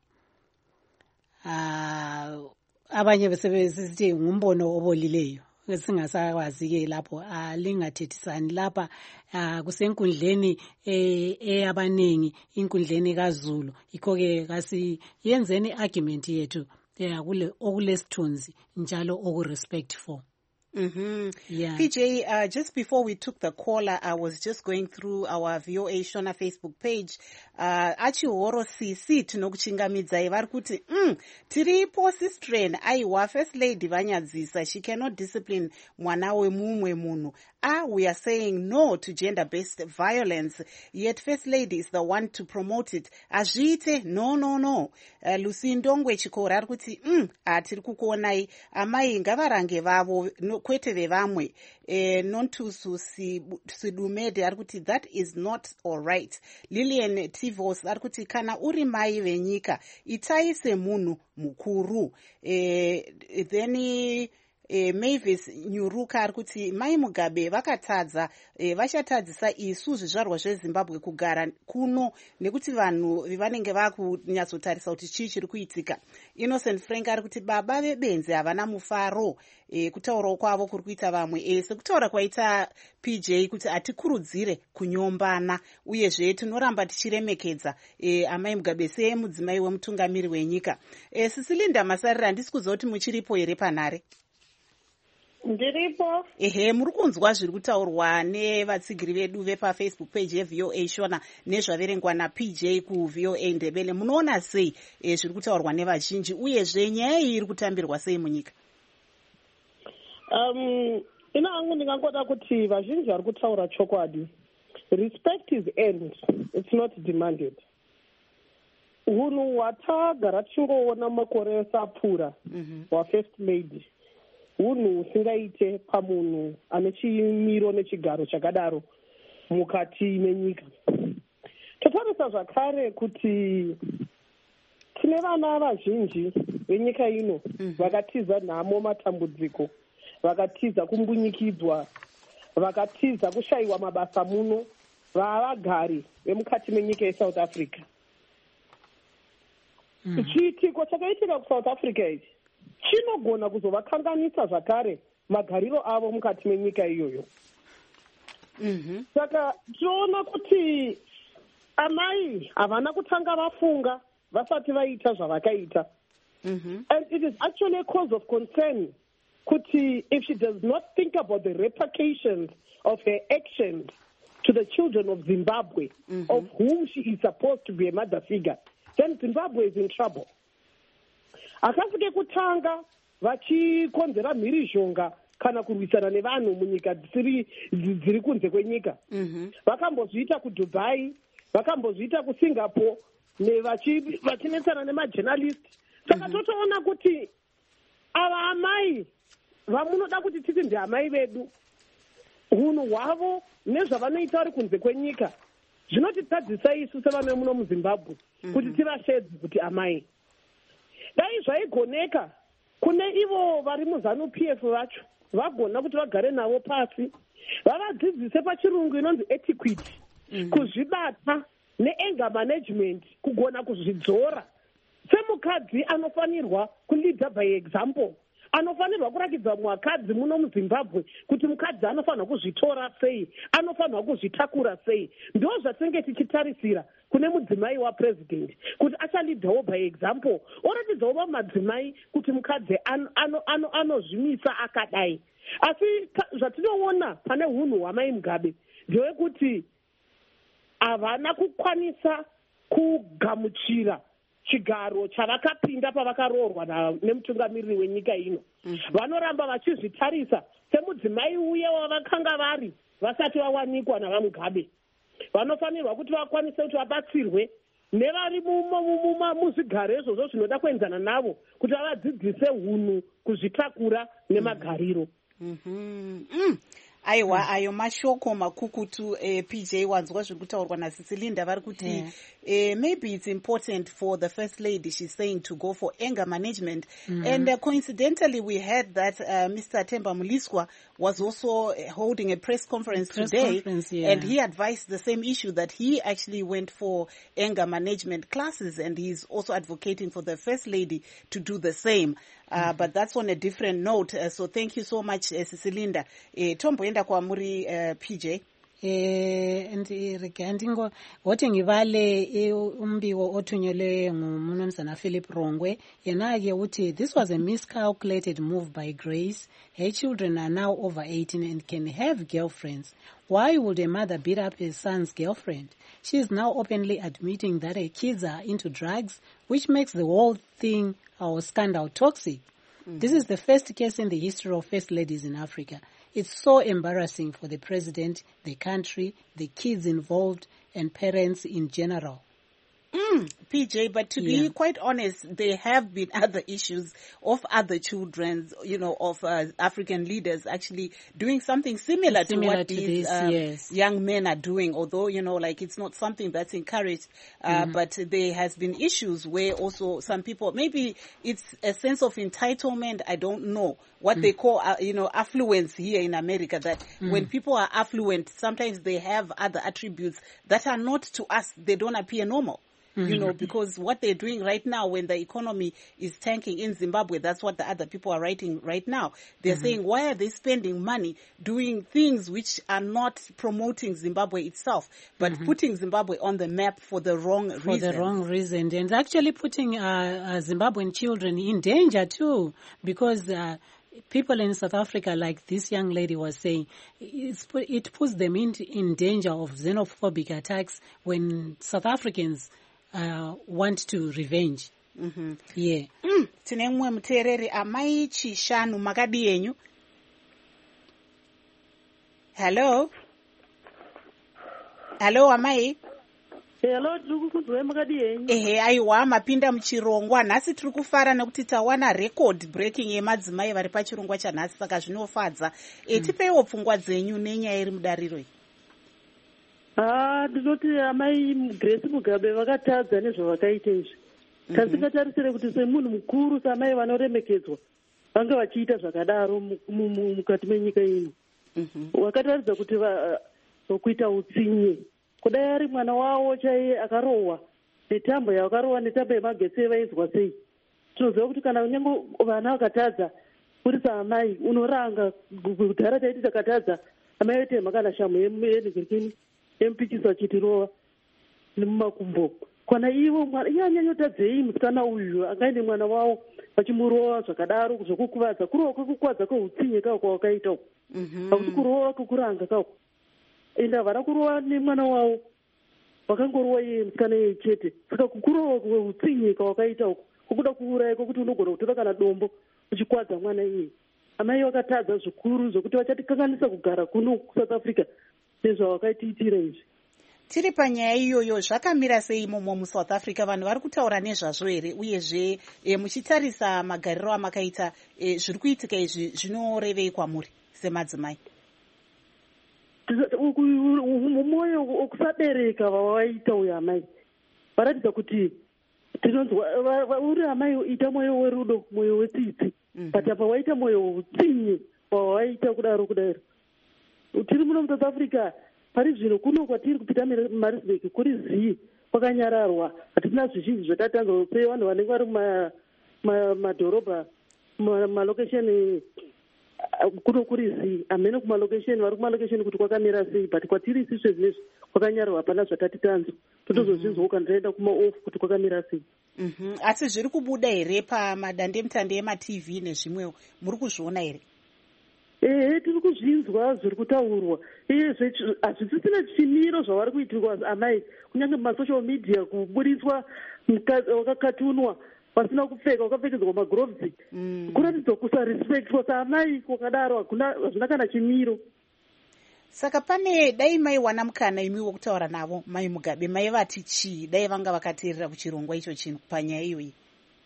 Abanye besebenzisithi ngumbono obolileyo singasakwazi ke lapho lingathethisani lapha kusenkundleni eyabaningi, inkundleni kaZulu. Ikho ke kasiyenzeni argument yethu kule okulesithunzi njalo okurespectful. Yeah. PJ, just before we took the caller, I was just going through our VOA Shona Facebook page. Achihoro CC tinokuchingamidzai vari kuti tiripo sistrain aiwa First Lady vanyadzisa, she cannot discipline mwana wemumwe munhu. We are saying no to gender-based violence, yet First Lady is the one to promote it. Azviite no. Lucy Ndongwe Chikora ari kuti tiri kukuonai amai ngavarange vavo kwete vevamwe. Nontusu Sidumede ari kuti that is not all right. Lillian Tivos ari kuti kana uri mai venyika itai semunhu mukuru. Then Mavis Nyuruka ari kuti mai Mugabe vakatadza, vachatadzisa isu zvizvarwa zveZimbabwe kugara kuno nekuti vanhu vanenge vakunyatsotarisa kuti chii chiri kuitika. Innocent Frank ari kuti baba vebenzi havana mufaro, kutaurawo kwavo kuri kuita vamwe. Sekutaura kwaita PJ kuti atikurudzire kunyombana, uyezve tinoramba tichiremekedza amai Mugabe semudzimai wemutungamiri wenyika. Sisilinda Masarira, handisi kuziva kuti muchiripo here panhare? Ndiripo. Muri kunzwa zviri kutaurwa nevatsigiri vedu vepaFacebook page yeVOA Shona nezvaverengwa naPJ kuVOA Ndebele. Munoona sei zviri kutaurwa nevazhinji, uyezve nyaya iyi iri kutambirwa sei munyika? Ina hangu ndingangoda kuti vazhinji vari kutaura chokwadi. Respect is earned, it's not demanded. Hunhu hwatagara tichingoona makore asapfuura waFirst Lady hunhu usingaite pamunhu ane chimiro nechigaro chakadaro mukati menyika. Totarisa zvakare kuti tine vana vazhinji venyika ino vakatiza nhamo, matambudziko, vakatiza kumbunyikidzwa, vakatiza kushayiwa mabasa muno, vavagari vemukati menyika yeSouth Africa. Chiitiko chakaitika kuSouth Africa ichi chinogona kuzovakanganisa zvakare magariro avo mukati menyika iyoyo. Saka tinoona kuti amai havana kutanga vafunga vasati vaita zvavakaita. And it is actually a cause of concern kuti if she does not think about the repercussions of her actions, to the children of Zimbabwe, of whom she is supposed to be a mother figure, then Zimbabwe is in trouble. Akasike kutanga vachikonzera mhirizhonga kana kurwisana nevanhu munyika dziri kunze kwenyika. Vakambozviita kuDubai, vakambozviita kuSingapore, vachinetsana nemajournalist. Saka totoona kuti ava amai vamunoda kuti titi ndiamai vedu, hunhu hwavo nezvavanoita vari kunze kwenyika zvinotitadzisa isu sevana muno muZimbabwe kuti tivashedzi kuti amai. Dai zvaigoneka kune ivo vari muZanu-PF vacho vagona kuti vagare navo pasi vavadzidzise pachirungu inonzi etiquette, kuzvibata neanger management, kugona kuzvidzora. Semukadzi anofanirwa kulead by example, anofanirwa kurakidza mwakadzi muno muZimbabwe kuti mukadzi anofanirwa kuzvitora sei, anofanirwa kuzvitakura sei. Ndo zvatinenge tichitarisira kune mudzimai wapresident kuti achaleadawo by example, oratidzawo vamadzimai kuti mukadzi anozvimisa akadai. Asi zvatinoona pane hunhu hwamai Mugabe ndewekuti havana kukwanisa kugamuchira chigaro chavakapinda pavakaroorwa nemutungamiriri wenyika ino. Vanoramba vachizvitarisa semudzimai uye wavakanga vari vasati vawanikwa navaMugabe. Vanofanirwa kuti vakwanise kuti vabatsirwe nevari muzvigaro izvozvo zvinoda kuenzana navo kuti vavadzidzise hunhu, kuzvitakura nemagariro. Aiwa, ayo mashoko makukutu PJ wanzwa zvekutaurwa naSisilinda vari kuti maybe it's important for the First Lady, she's saying, to go for anger management. And coincidentally, we heard that Mr. Themba Muliswa was also holding a press conference today, and he advised the same issue, that he actually went for anger management classes, and he's also advocating for the First Lady to do the same. But that's on a different note. So thank you so much, Sisilinda. Tomboenda kwa muri PJ. Ndingo wothi ngivale umbiko othunyelwe nguMnumzana Philip Rongwe, yena-ke uthi this was a miscalculated move by Grace. Her children are now over 18 and can have girlfriends. Why would a mother beat up her son's girlfriend? She is now openly admitting that her kids are into drugs, which makes the whole thing or scandal toxic. This is the first case in the history of first ladies in Africa. It's so embarrassing for the president, the country, the kids involved, and parents in general. PJ, but to be quite honest, there have been other issues of other children, of African leaders actually doing something similar to what these young men are doing, although, it's not something that's encouraged, but there has been issues where also some people, maybe it's a sense of entitlement, I don't know, what they call, affluence here in America, that when people are affluent, sometimes they have other attributes that are not to us, they don't appear normal. Because what they're doing right now when the economy is tanking in Zimbabwe, that's what the other people are writing right now. They're saying, why are they spending money doing things which are not promoting Zimbabwe itself, but putting Zimbabwe on the map for the wrong reason? For the wrong reason. And actually putting Zimbabwean children in danger too, because people in South Africa, like this young lady was saying, it puts them in danger of xenophobic attacks when South Africans want to revenge. Tine mumwe muteereri, amai Chishanu makadi yenyu. Hello amai. Hello, tiri makadi yenyu. Aiwa, mapinda muchirongwa. Nhasi tiri kufara nekuti tawana record breaking yemadzimai vari pachirongwa chanhasi, saka zvinofadza. Tipeiwo pfungwa dzenyu nenyaya iri mudariro iyi. Ndinoti amai Grace Mugabe vakatadza nezvavakaita izvi. Tasingatarisire kuti semunhu mukuru, samai vanoremekedzwa, vanga vachiita zvakadaro mukati menyika ino. Vakataridza kuti kuita utsinye. Kudai ari mwana wavo chaiye akarohwa netambo yakarohwa netambo yemagetsi vaizwa sei. Tinoziva kuti kana kunyange vana vakatadza, uri saamai unoranga kudhara taiti takatadza, amai vetema kana shamu yenigirikini yemupikisi vachitirova nemumakumbo. Kana ivo anyanyotadzei musikana uyu angaine mwana wavo vachimurova zvakadaro, zvokukuvadza, kurova kwekukuvadza kweutsinye kako kwawakaita uko. Hakuti kurova kwekuranga kako. ende havana kurova nemwana wavo, vakangorova iye musikana iye chete. Saka kukurova kweutsinye kwawakaita uko kukuda kuuraya kwekuti unogona kutora kana dombo uchikwadza mwana iye. Amai vakatadza zvikuru zvokuti vachatikanganisa kugara kuno kuSouth Africa nezvavakaitiitira izvi. Tiri panyaya iyoyo, zvakamira sei imomo muSouth Africa? Vanhu vari kutaura nezvazvo here? Uyezve muchitarisa magariro amakaita, zviri kuitika izvi zvinorevei kwamuri semadzimai? Mwoyo wokusabereka vavaita uyo amai varatidza kuti tinonzwa uri amai ita mwoyo werudo, mwoyo wetsitsi, but apa waita mwoyo woutsinye wavaita kudaro. Tiri muno muSouth Africa pari zvino kuno kwatiri kupita Maritzburg kuri zii kwakanyararwa, hatina zvizhinji zvatatanzwa sevanhu vanenge vari mumadhorobha malokesheni kuno kuri zii, hamene kumalokesheni vari kumalokesheni kuti kwakamira sei, but kwatiri isisve zvinezvi kwakanyararwa, hapana zvatati tanzwa, totozozvinzwa ukandienda kumaofu kuti kwakamira sei. Asi zviri kubuda here pamadandemutande emaTV nezvimwewo, muri kuzviona here? Tiri kuzvinzwa zviri kutaurwa, hazvisisina chimiro zvavari kuitirwa amai, kunyange mumasocial media, kuburitswa wakakatunwa vasina kupfeka, wakapfekedzwa magurovhisi, kuratidza kusarespectwa saamai kwakadaro, hazvina kana chimiro. Saka pane dai maiwana mukana imiwo kutaura navo, mai Mugabe, maivati chii dai vanga vakateerera kuchirongwa icho chinhu panyaya iyoyi?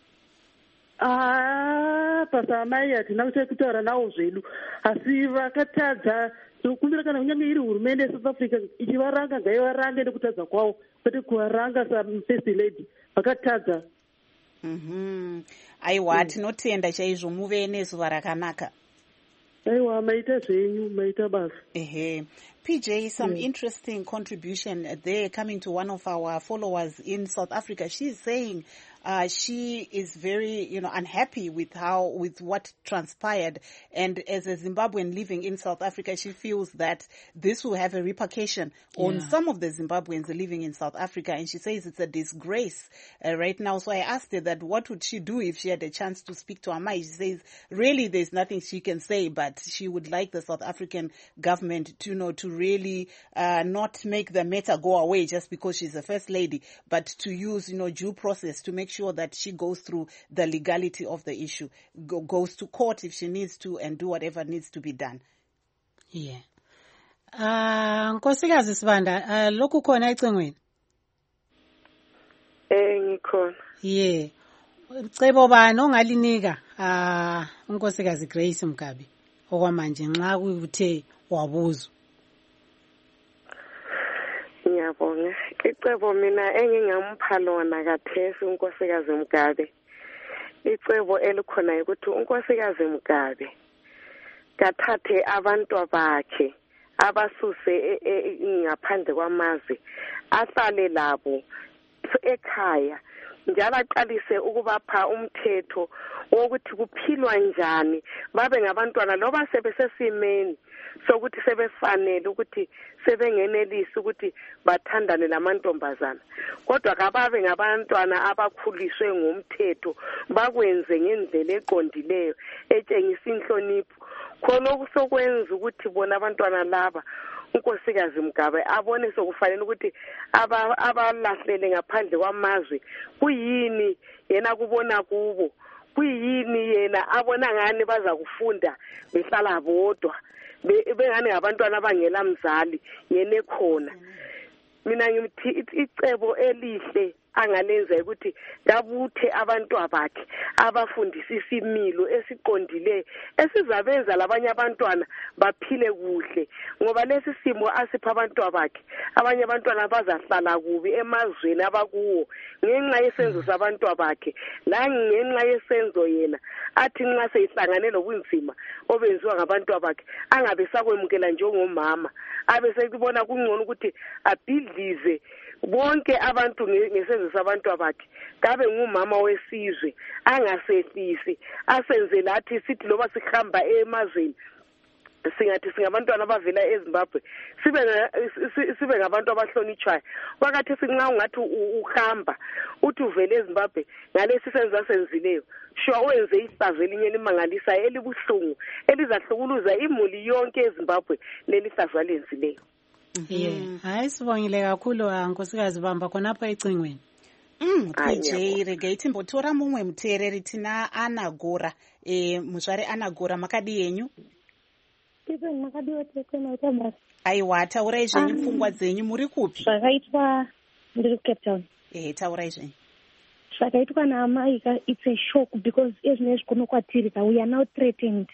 Pasamai hatina kutaura navo zvedu, asi vakatadza kumbira kana kunyange iri hurumende yeSouth Africa ichivaranga ngaivarange nekutadza kwavo, kwete kuvaranga saFirst Lady, vakatadza. Aiwa, tinotenda chaizvo, muve nezuva rakanaka. Aiwa, maita zvenyu, maita basa. PJ, some interesting contribution there coming to one of our followers in South Africa. She's saying she is very, unhappy with what transpired, and as a Zimbabwean living in South Africa, she feels that this will have a repercussion on some of the Zimbabweans living in South Africa, and she says it's a disgrace right now. So I asked her that what would she do if she had a chance to speak to Amai. She says really there's nothing she can say, but she would like the South African government to really not make the matter go away just because she's a first lady, but to use due process to make sure that she goes through the legality of the issue, goes to court if she needs to, and do whatever needs to be done. Nkosikazi Sibanda, lokhu khona ecingweni? Ngikhona. Cebo bani ongalinika unkosikazi Grace Mugabe okwamanje nxa kuthe wabuzwa? Ngiyabonga. Icebo mina engingampha lona kathesi unkosikazi Mugabe, icebo elikhona ukuthi unkosikazi Mugabe kathathe abantu bakhe abasuse ngaphandle kwamazwe, ahlale labo ekhaya, njalo aqalise ukubapha umthetho wokuthi kuphilwa njani, babe ngabantwana loba sebesesimeni sokuthi sebefanele ukuthi sebengenelisi ukuthi bathandane lamantombazana, kodwa kababe ngabantwana abakhuliswe ngumthetho, bakwenze ngendlela eqondileyo etshengisa inhlonipho, khona okusokwenza ukuthi bona abantwana laba unkosikazi Mugabe abone sokufanele ukuthi abalahlele ngaphandle kwamazwe kuyini yena kubona kubo, kuyini yena abona ngani baza kufunda behlala bodwa, bengane ngabantwana abangela mzali yena khona. Mina ngithi icebo elihle angalenza ukuthi dabuthe abantu abakhe abafundisa isimilo esiqondile esizabenza labanye abantwana baphile kuhle, ngoba lesi simo asipha abantu abakhe abanye abantwana bazahlala kubi emazweni abakuwo ngenxa yesenzo sabantu abakhe, la ngenxa yesenzo yena athi nxa seyihlangane lobunzima obenziwa ngabantu abakhe angabe sakwemukela njengomama, abe sekubona kungcono ukuthi abhidlize bonke abantu ngesenzo sabantu abakhe, kabe ngumama wesizwe, angasehlisi, asenze lathi sithi loba sihamba emazweni singathi singabantwana abavela eZimbabwe sibe ngabantu abahlonitshwayo. Wakathi sinxa ungathi uhamba uthi uvele eZimbabwe ngalesi senzo asenzileyo, sure wenze ihlazo elinye elimangalisayo elibuhlungu elizahlukuluza imuli yonke eZimbabwe leli hlazo alenzileyo. hayi sibongile kakhulu nkosikazi Bamba khonapho ecingweni. PJ regai timbotora mumwe muteereri tina Ana Gora. Muzvare Ana Gora makadi yenyu? Makadiwa tekwenaita basi. Aiwa, taurai zvenyu pfungwa dzenyu, muri kupi? Zvakaitwa ndiri kuCape Town. Taurai zvenyu. Zvakaitwa naamai it's a shock because ezvinezvi kuno kwatiri we are now threatened.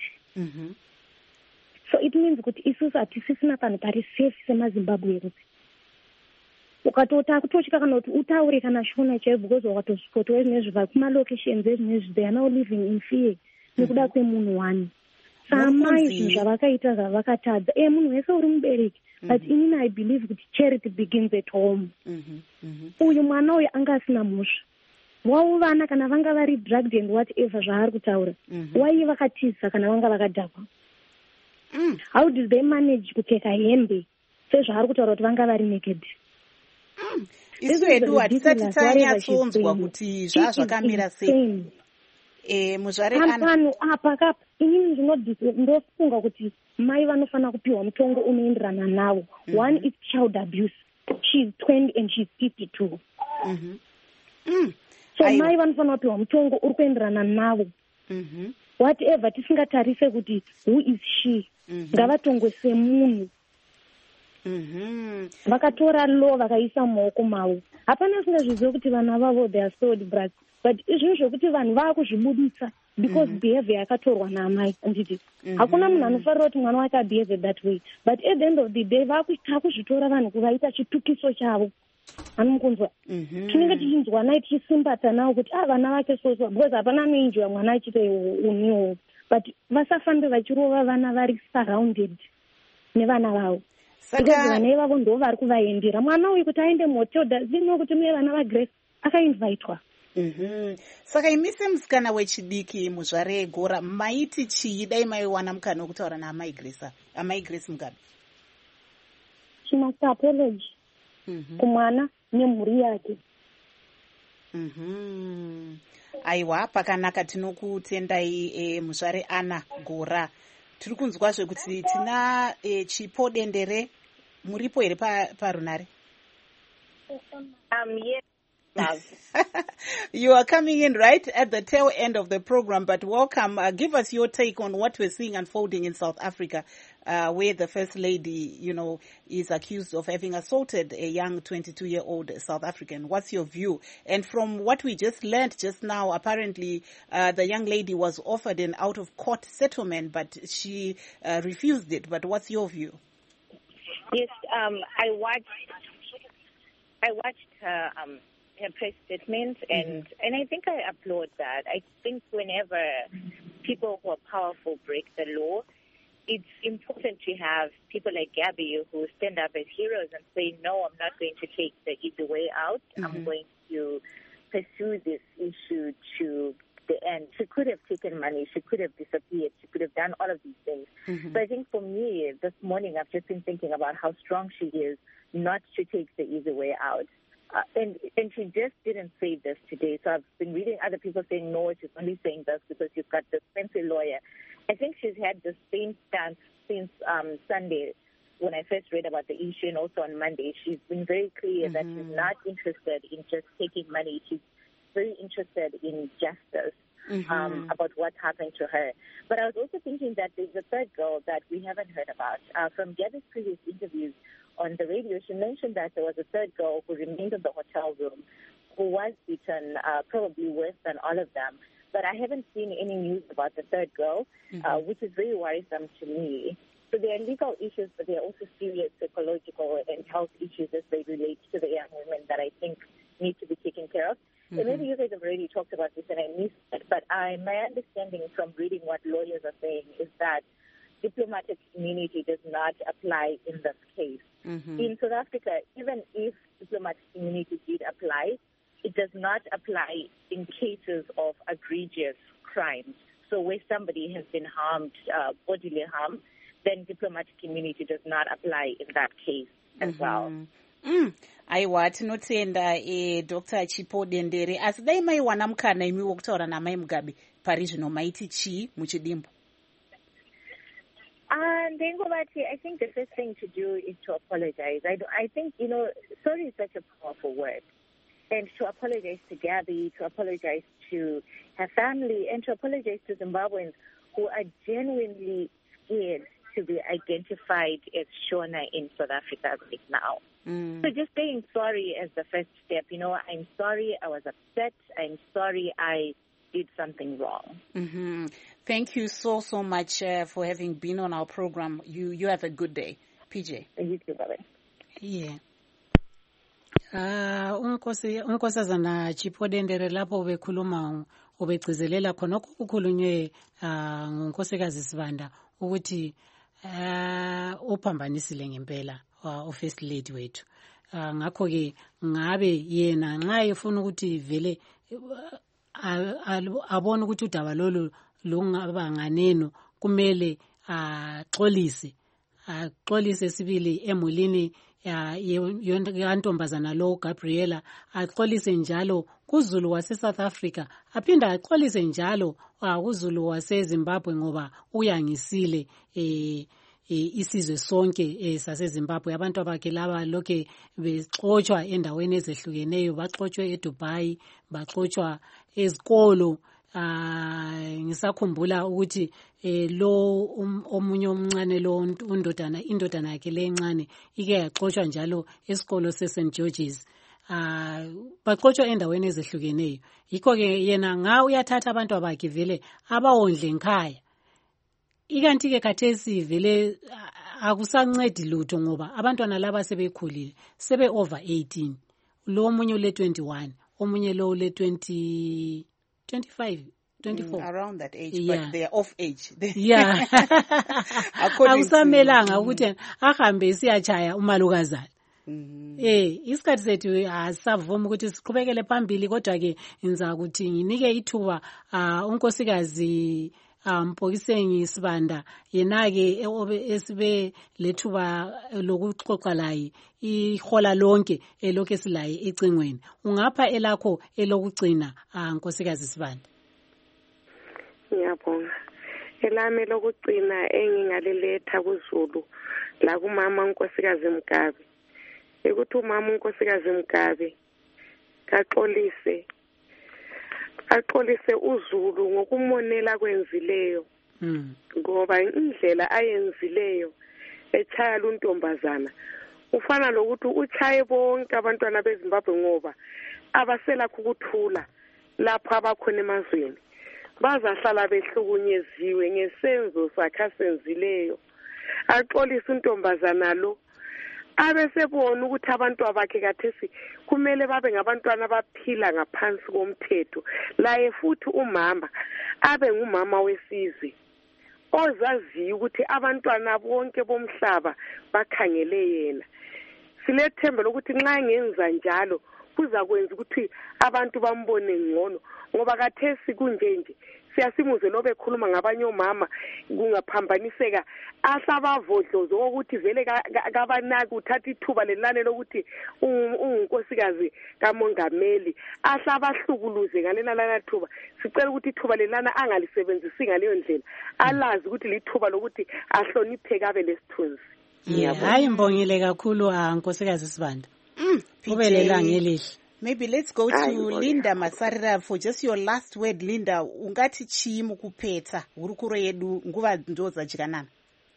So it means kuti isusu hatisisina panhu pari safe semaZimbabwe kuti ukatota kutochika kana kuti utaure kana shona chaivo because wakatosvikotowa ezvinezvi vakumalocations ezvinezvi they are now living in fear nekuda kwemunhu wani. Samai zvinhu zvavakaita zvavakatadza munhu wese uri mubereki but inini I believe kuti charity begins at home. Uyu mwana uyu anga asina mhosva wavo vana kana vanga vari drugged and whatever zvaari kutaura wai vakatiza kana vanga vakadhakwa. How did they manage kupfeka hembe sezvaari kutaura kuti vanga vari naked? Isu edu hatisati tanyatsonzwa kuti zvazvakamira sei. Muzvare Ana apa inini ndofunga kuti mai vanofanira kupiwa mutongo unoenderana navo. One is child abuse. She's 20 and she's 52. So mai vanofanira kupiwa mutongo uri kuenderana navo. Whatever tisingatarise kuti who is she. Ngavatongwe semunhu. Vakatora law vakaisa mumaoko mavo. Hapana singazviziva kuti vana vavo they are sold brats. But izvinhu zvokuti vanhu vaakuzvibudisa because behavior yakatorwa naamai anditi. Hakuna munhu anofarira kuti mwana wake abehave that way. But at the end of the day vakuzvitora vanhu kuvaita chitukiso chavo. Anomukunzwa. Tinenge tichinzwa naye tichisimbata nawo kuti vana vake soso because hapana anoinjwa mwana achiita uniwo. But vasafanire vachirova vana vari surrounded nevana vavo. Because vana ivavo ndo vari kuvaendera. Mwana uyu kuti aende muhotel zino kuti mune vana vaGrace akainvitwa. Saka imi semusikana wechidiki muzvare Gora maiti chii dai maiwana mukana wekutaura naamai Grace Mugabe? She must apologize kumwana nemhuri yake. Aiwa, pakanaka, tinokutendai muzvare Ana Gora. Tiri kunzwazve kuti tina Chipo Dendere, muripo here parunare? Yes. You are coming in right at the tail end of the program, but welcome. Give us your take on what we're seeing unfolding in South Africa, where the First Lady, is accused of having assaulted a young 22-year-old South African. What's your view? And from what we just learned just now, apparently the young lady was offered an out-of-court settlement, but she refused it. But what's your view? Yes, I watched her press statement, and I think I applaud that. I think whenever people who are powerful break the law, it's important to have people like Gabby who stand up as heroes and say, no, I'm not going to take the easy way out. I'm going to pursue this issue to the end. She could have taken money. She could have disappeared. She could have done all of these things. So I think for me, this morning, I've just been thinking about how strong she is not to take the easy way out. And she just didn't say this today. So I've been reading other people saying, no, she's only saying this because you've got this fancy lawyer. I think she's had the same stance since Sunday when I first read about the issue, and also on Monday. She's been very clear that she's not interested in just taking money. She's very interested in justice about what happened to her. But I was also thinking that there's a third girl that we haven't heard about. From Gabby's previous interviews on the radio, she mentioned that there was a third girl who remained in the hotel room who was beaten, probably worse than all of them. But I haven't seen any news about the third girl, which is very worrisome to me. So there are legal issues, but there are also serious psychological and health issues as they relate to the young women that I think need to be taken care of. So maybe you guys have already talked about this and I missed it, but my understanding from reading what lawyers are saying is that diplomatic immunity does not apply in this case. In South Africa, even if diplomatic immunity did apply, it does not apply in cases of egregious crimes. So where somebody has been harmed, bodily harm, then diplomatic immunity does not apply in that case as well. Aiwa, tinotenda Dr. Chipo Dendere. Asi dai maiwana mukana imi wokutaura naamai Mugabe pari zvino maiti chii muchidimbo? I think the first thing to do is to apologize. I think, sorry is such a powerful word. And to apologize to Gabby, to apologize to her family, and to apologize to Zimbabweans who are genuinely scared to be identified as Shona in South Africa right now. So just saying sorry as the first step. I'm sorry I was upset. I'm sorry I did something wrong. Mm-hmm. Thank you so much for having been on our program. You have a good day, PJ. You too, bye. Yeah. Unkosazana Chipodendere lapho bekhuluma ubegcizelela khona okukhulunywe ngunkosikazi Sibanda ukuthi uphambanisile ngempela ofirst lady wethu. Ngakho ke ngabe yena nxa efuna ukuthi vele abone ukuthi udaba lolu lungaba nganeno kumele axolise sibili emulini yantombazana lo Gabriela, axolise njalo kuZulu wase South Africa, aphinda axolise njalo kuZulu wase Zimbabwe ngoba uyangisile isizwe sonke sase Zimbabwe. Abantu abakhe laba lokhe bexotshwa endaweni ezehlukeneyo, baxotshwe eDubai, baxotshwa ezikolo. Ngisakhumbula ukuthi lo omunye omncane lo indodana yakhe lencane ike yaxotshwa njalo esikolo seSt George's. Baxotshwa endaweni ezehlukeneyo. Yikho ke yena nga uyathatha abantu abakhe vele abawondle nkhaya. Ikanti ke khathesi vele akusancedi lutho ngoba abantwana laba sebekhulile, sebe over 18. Lo omunye ule 21, omunye lo ule 25, 24. Around that age, yeah. But they are off age. Yeah. Akusamelanga ukuthi ahambe siyachaya umalukazana. Isikhathi sethu asavuma ukuthi siqhubekele phambili, kodwa ke ngiza ukuthi nginike ithuba unkosikazi Mpokisenyi Sibanda yena ke esibe lethuba lokuxoxa laye ihola lonke elokho silaye ecingweni. Ungapha elakho elokugcina nkosikazi Sibanda? Ngiyabonga. Elami lokugcina engingaliletha kuZulu la kumama unkosikazi Mugabe ukuthi umama unkosikazi Mugabe axolise uZulu ngokumonela kwenzileyo, ngoba indlela ayenzileyo echaya luntombazana ufana lokuthi uchaye bonke abantwana beZimbabwe ngoba abaselakho ukuthula lapho abakhona emazweni, bazahlala behlukunyeziwe ngesenzo sakhe senzileyo. Axolise untombazana lo abesebona ukuthi abantu abakhe kathesi kumele babe ngabantwana abaphila ngaphansi komthetho, laye futhi umama abe ngumama wesizwe ozaziyo ukuthi abantwana bonke bomhlaba bakhangele yena. Silethemba lokuthi nxa ngenza njalo kuza kwenza ukuthi abantu bambone ngcono, ngoba kathesi kunjenje siyasimuze lobe ekhuluma ngabanye omama kungaphambaniseka asabavodlozo ukuthi vele kabanaki uthatha ithuba lenane lokuthi ungunkosikazi kamongameli asabahlukuluze ngalena lana thuba. Sicela ukuthi ithuba lenana angalisebenzisi ngaleyo ndlela, alazi ukuthi lithuba lokuthi ahlonipheke abe lesithunzi. Hayi mbongile kakhulu nkosikazi Sibanda. Ubelelanga elihle. Maybe let's go to Linda Masarira for just your last word. Linda, ungati chi mukupeta hurukuro yedu nguva ndoza chikanana?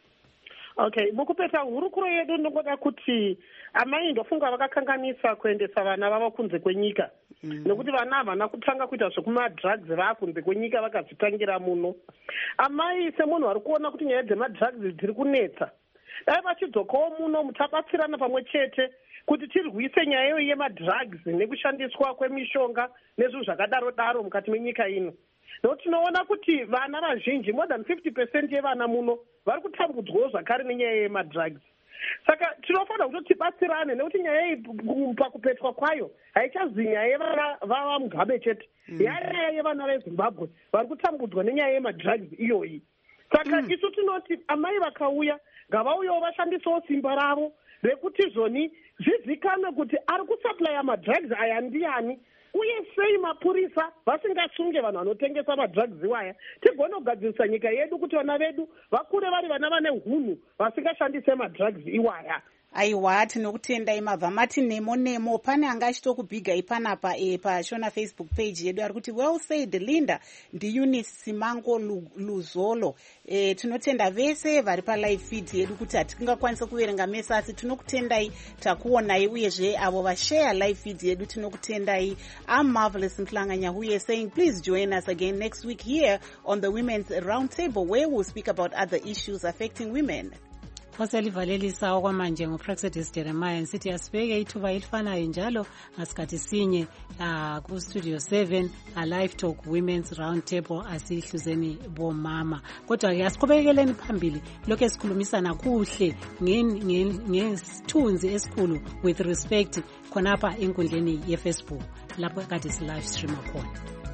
Okay, mukupeta hurukuro yedu ndoda kuti amai ndofunga vakakanganisa kuendesa vana vava kunze kwenyika. Nokuti vana havana kutanga kuita zvekuma drugs vakunze kwenyika vakadzitangira muno. Amai semunhu ari kuona kuti nyaya dzemadrugs dziri kunetsa, dai vachidzokawo muno mutabatsirana pamwe chete kuti tirwise nyaya yemadrugs nekushandiswa kwemishonga nezvinhu zvakadaro daro mukati menyika ino. Nokuti tinoona kuti vana vazhinji, more than 50% yevana muno vari kutambudzwawo zvakare nenyaya yemadrugs. Saka tinofanira kuti tibatsirane nekuti nyaya iyi pakupetwa kwayo haichazi nyaya yevana vava Mugabe chete, nyaya yevana veZimbabwe vari kutambudzwa nenyaya yemadrugs iyoyi. Saka isu tinoti amai vakauya ngavauyawo vashandisawo simba ravo rekuti zvoni zvizikanwe kuti ari kusaplaya madrugs aya ndiani, uye sei mapurisa vasingasunge vanhu vanotengesa madrugs iwaya. Tigone kugadzirisa nyika yedu kuti vana vedu vakure vari vana vane hunhu vasingashandise madrugs iwaya. Aiwa, tinokutendai mabva mati nemo. Pane anga achitokubhigai panapa pashona Facebook page yedu ari kuti well said Linda ndiUnice Simango Luzolo. Tinotenda vese vari palive feed yedu kuti hatingakwanisa kuverenga mese asi tinokutendai takuonai uyezve avo vashare live feed yedu tinokutendai. I'm Marvelous Mhlanganya Huye saying please join us again next week here on the Women's Roundtable where we'll speak about other issues affecting women. Oselivalelisa okwamanje nguPraxedis Jeremiah nsithi asibeke ithuba elifanayo njalo ngasikhathi sinye ku Studio 7 live talk Women's Roundtable asihluzeni bomama. Kodwa yasiqhubekele phambili lokho esikhulumisana kuhle ngesithunzi esikhulu with respect khonapha enkundleni yeFacebook lapho kade si live stream khona.